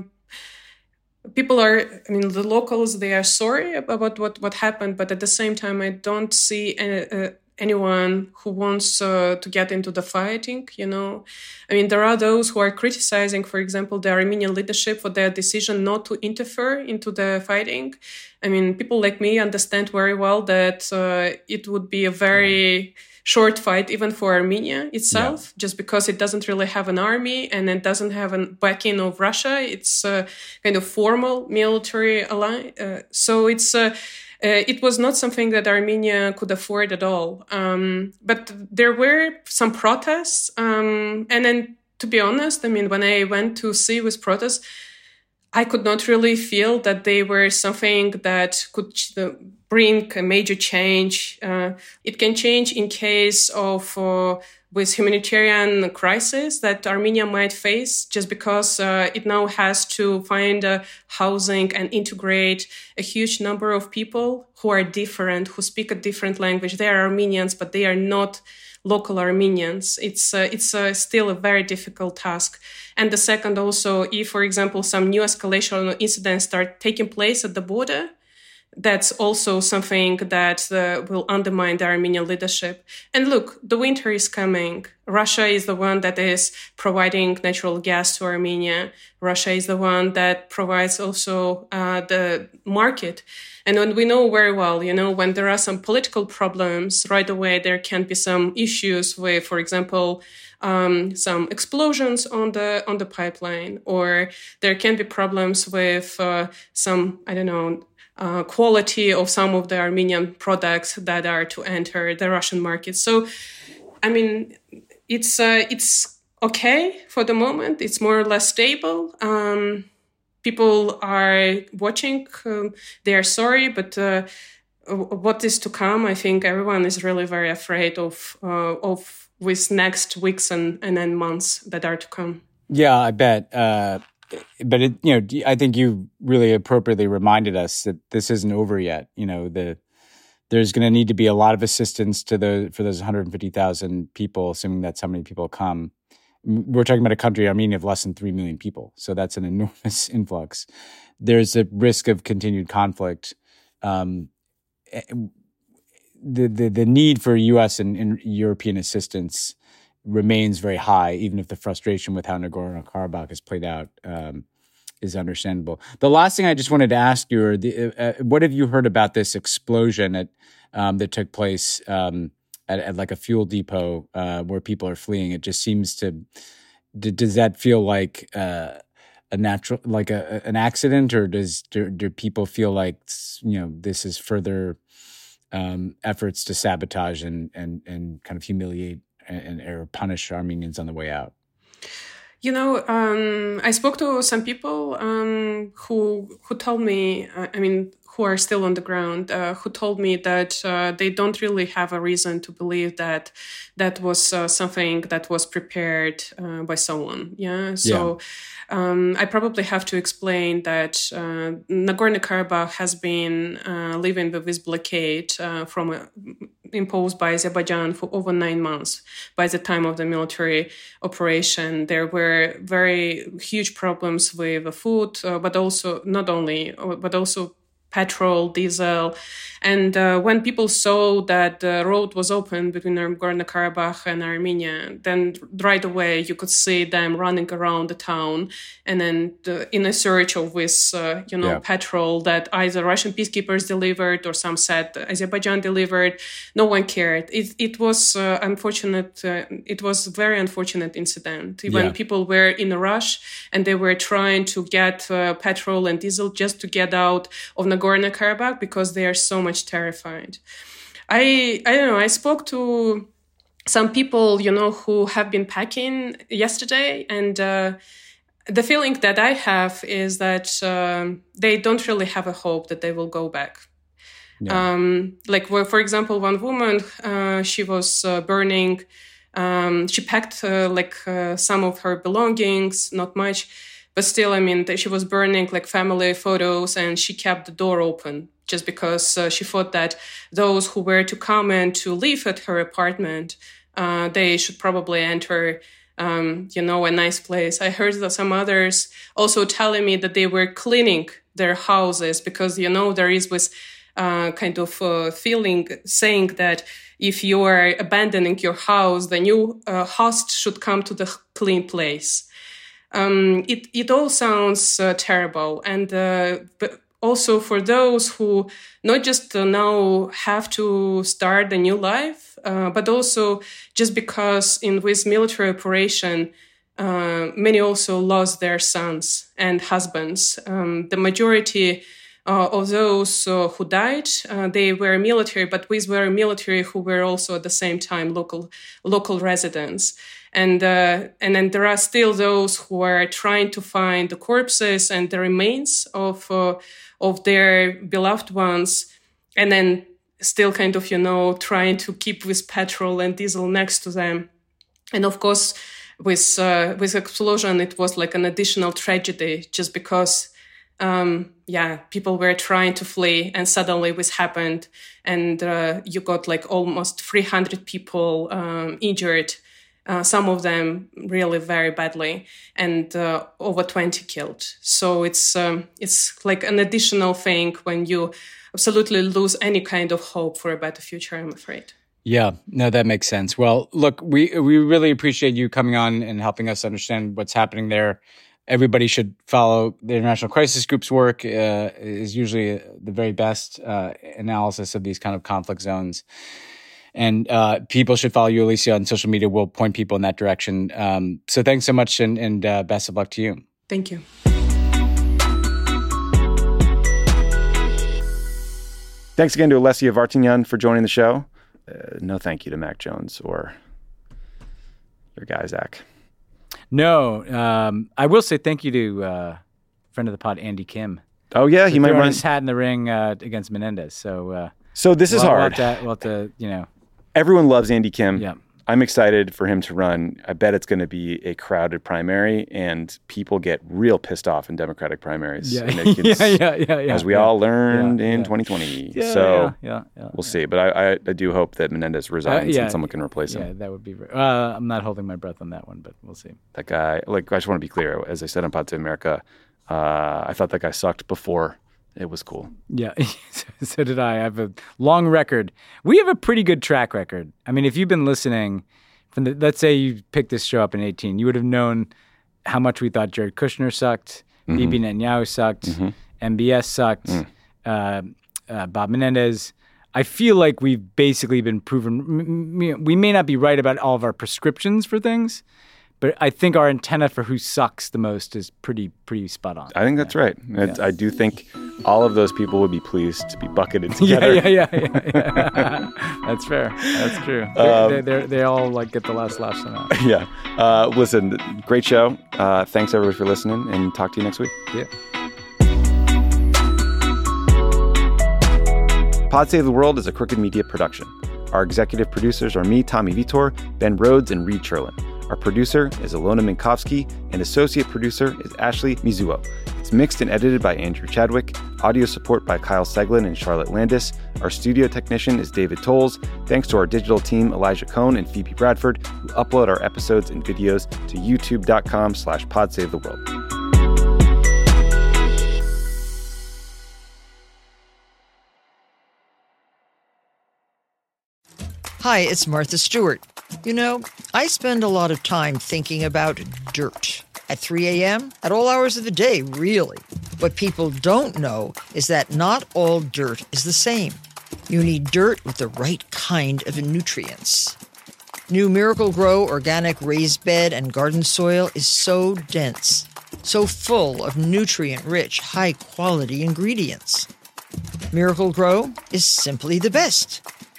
the locals, they are sorry about what happened, but at the same time, I don't see anyone who wants to get into the fighting, there are those who are criticizing, for example, the Armenian leadership for their decision not to interfere into the fighting. People like me understand very well that it would be a very short fight even for Armenia itself, just because it doesn't really have an army and it doesn't have a backing of Russia. It's a kind of formal military alliance. So it was not something that Armenia could afford at all. But there were some protests. And then, to be honest, when I went to see these protests, I could not really feel that they were something that could bring a major change. It can change in case of with humanitarian crisis that Armenia might face, just because it now has to find housing and integrate a huge number of people who are different, who speak a different language. They are Armenians, but they are not local Armenians. It's still a very difficult task. And the second also, if, for example, some new escalation incidents start taking place at the border, that's also something that will undermine the Armenian leadership. And look, the winter is coming. Russia is the one that is providing natural gas to Armenia. Russia is the one that provides also the market. And when we know very well, when there are some political problems, right away there can be some issues with, for example, some explosions on the pipeline, or there can be problems with some, quality of some of the Armenian products that are to enter the Russian market. So, it's okay for the moment. It's more or less stable. People are watching. They are sorry, but what is to come? I think everyone is really very afraid of with next weeks and then months that are to come. Yeah, I bet. But I think you really appropriately reminded us that this isn't over yet. There there's going to need to be a lot of assistance for those 150,000 people, assuming that's how many people come. We're talking about a country, Armenia, of less than 3 million people. So that's an enormous influx. There's a risk of continued conflict. The need for U.S. and European assistance remains very high, even if the frustration with how Nagorno-Karabakh has played out is understandable. The last thing I just wanted to ask you, what have you heard about this explosion that took place at like a fuel depot where people are fleeing? It just seems does that feel like a natural, like an accident, or do people feel like, this is further efforts to sabotage and kind of humiliate or punish Armenians on the way out? I spoke to some people who told me, who are still on the ground, who told me that they don't really have a reason to believe that was something that was prepared by someone. Yeah. So I probably have to explain that Nagorno-Karabakh has been living with this blockade imposed by Azerbaijan for over 9 months. By the time of the military operation, there were very huge problems with food, but also petrol, diesel. And when people saw that the road was open between Nagorno-Karabakh and Armenia, then right away you could see them running around the town and then in a search of this, petrol that either Russian peacekeepers delivered or some said Azerbaijan delivered. No one cared. It was unfortunate. It was a very unfortunate incident. When people were in a rush and they were trying to get petrol and diesel just to get out of Nagorno-Karabakh because they are so much terrified. I don't know. I spoke to some people, who have been packing yesterday, and the feeling that I have is that they don't really have a hope that they will go back. Yeah. For example, one woman, she was burning. She packed some of her belongings, not much. But still, she was burning family photos, and she kept the door open just because she thought that those who were to come and to live at her apartment, they should probably enter, a nice place. I heard that some others also telling me that they were cleaning their houses because, there is this kind of feeling saying that if you are abandoning your house, the new host should come to the clean place. It all sounds terrible. And but also for those who not just now have to start a new life, but also just because in this military operation, many also lost their sons and husbands. The majority of those who died, they were military, but these were military who were also at the same time local residents. And then there are still those who are trying to find the corpses and the remains of their beloved ones, and then still kind of, trying to keep this petrol and diesel next to them. And of course, with explosion, it was like an additional tragedy just because, people were trying to flee and suddenly this happened. And you got almost 300 people injured. Some of them really very badly, and over 20 killed. So it's like an additional thing when you absolutely lose any kind of hope for a better future, I'm afraid. Yeah, no, that makes sense. Well, look, we really appreciate you coming on and helping us understand what's happening there. Everybody should follow the International Crisis Group's work. Is usually the very best analysis of these kind of conflict zones. And people should follow you, Alicia, on social media. We'll point people in that direction. So thanks so much, and best of luck to you. Thank you. Thanks again to Alessia Vartanyan for joining the show. No thank you to Mac Jones or your guy, Zach. No, I will say thank you to friend of the pod, Andy Kim. Oh, yeah, he might run his hat in the ring against Menendez. So this is hard. We'll have to, Everyone loves Andy Kim. Yeah. I'm excited for him to run. I bet it's going to be a crowded primary, and people get real pissed off in Democratic primaries. Yeah, yeah. As we all learned in 2020. We'll see. But I do hope that Menendez resigns and someone can replace him. Yeah, that would be. I'm not holding my breath on that one, but we'll see. That guy, I just want to be clear. As I said on Pod Save America, I thought that guy sucked before it was cool. Yeah, so did I. I have a long record. We have a pretty good track record. I mean, if you've been listening, let's say you picked this show up in 2018, you would have known how much we thought Jared Kushner sucked, Bibi Netanyahu sucked, MBS sucked, Bob Menendez. I feel like we've basically been proven. We may not be right about all of our prescriptions for things, but I think our antenna for who sucks the most is pretty spot on. I think that's right. I do think all of those people would be pleased to be bucketed together. Yeah. That's fair. That's true. They all get the last laugh somehow. Yeah. Listen, great show. Thanks everybody for listening, and talk to you next week. Yeah. Pod Save the World is a Crooked Media production. Our executive producers are me, Tommy Vitor, Ben Rhodes, and Reed Cherlin. Our producer is Ilona Minkovsky, and associate producer is Ashley Mizuo. It's mixed and edited by Andrew Chadwick. Audio support by Kyle Seglin and Charlotte Landis. Our studio technician is David Tolles. Thanks to our digital team, Elijah Cohn and Phoebe Bradford, who upload our episodes and videos to youtube.com/podsavetheworld. Hi, it's Martha Stewart. You know, I spend a lot of time thinking about dirt. At 3 a.m., at all hours of the day, really. What people don't know is that not all dirt is the same. You need dirt with the right kind of nutrients. New Miracle-Gro organic raised bed and garden soil is so dense, so full of nutrient-rich, high-quality ingredients. Miracle-Gro is simply the best.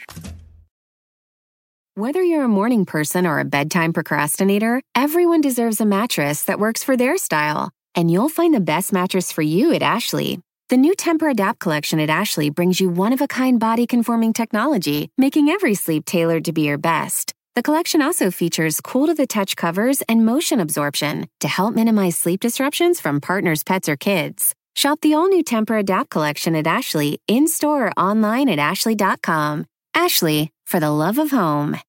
Whether you're a morning person or a bedtime procrastinator, everyone deserves a mattress that works for their style. And you'll find the best mattress for you at Ashley. The new Tempur-Adapt collection at Ashley brings you one-of-a-kind body-conforming technology, making every sleep tailored to be your best. The collection also features cool-to-the-touch covers and motion absorption to help minimize sleep disruptions from partners, pets, or kids. Shop the all-new Tempur-Adapt collection at Ashley, in-store or online at ashley.com. Ashley, for the love of home.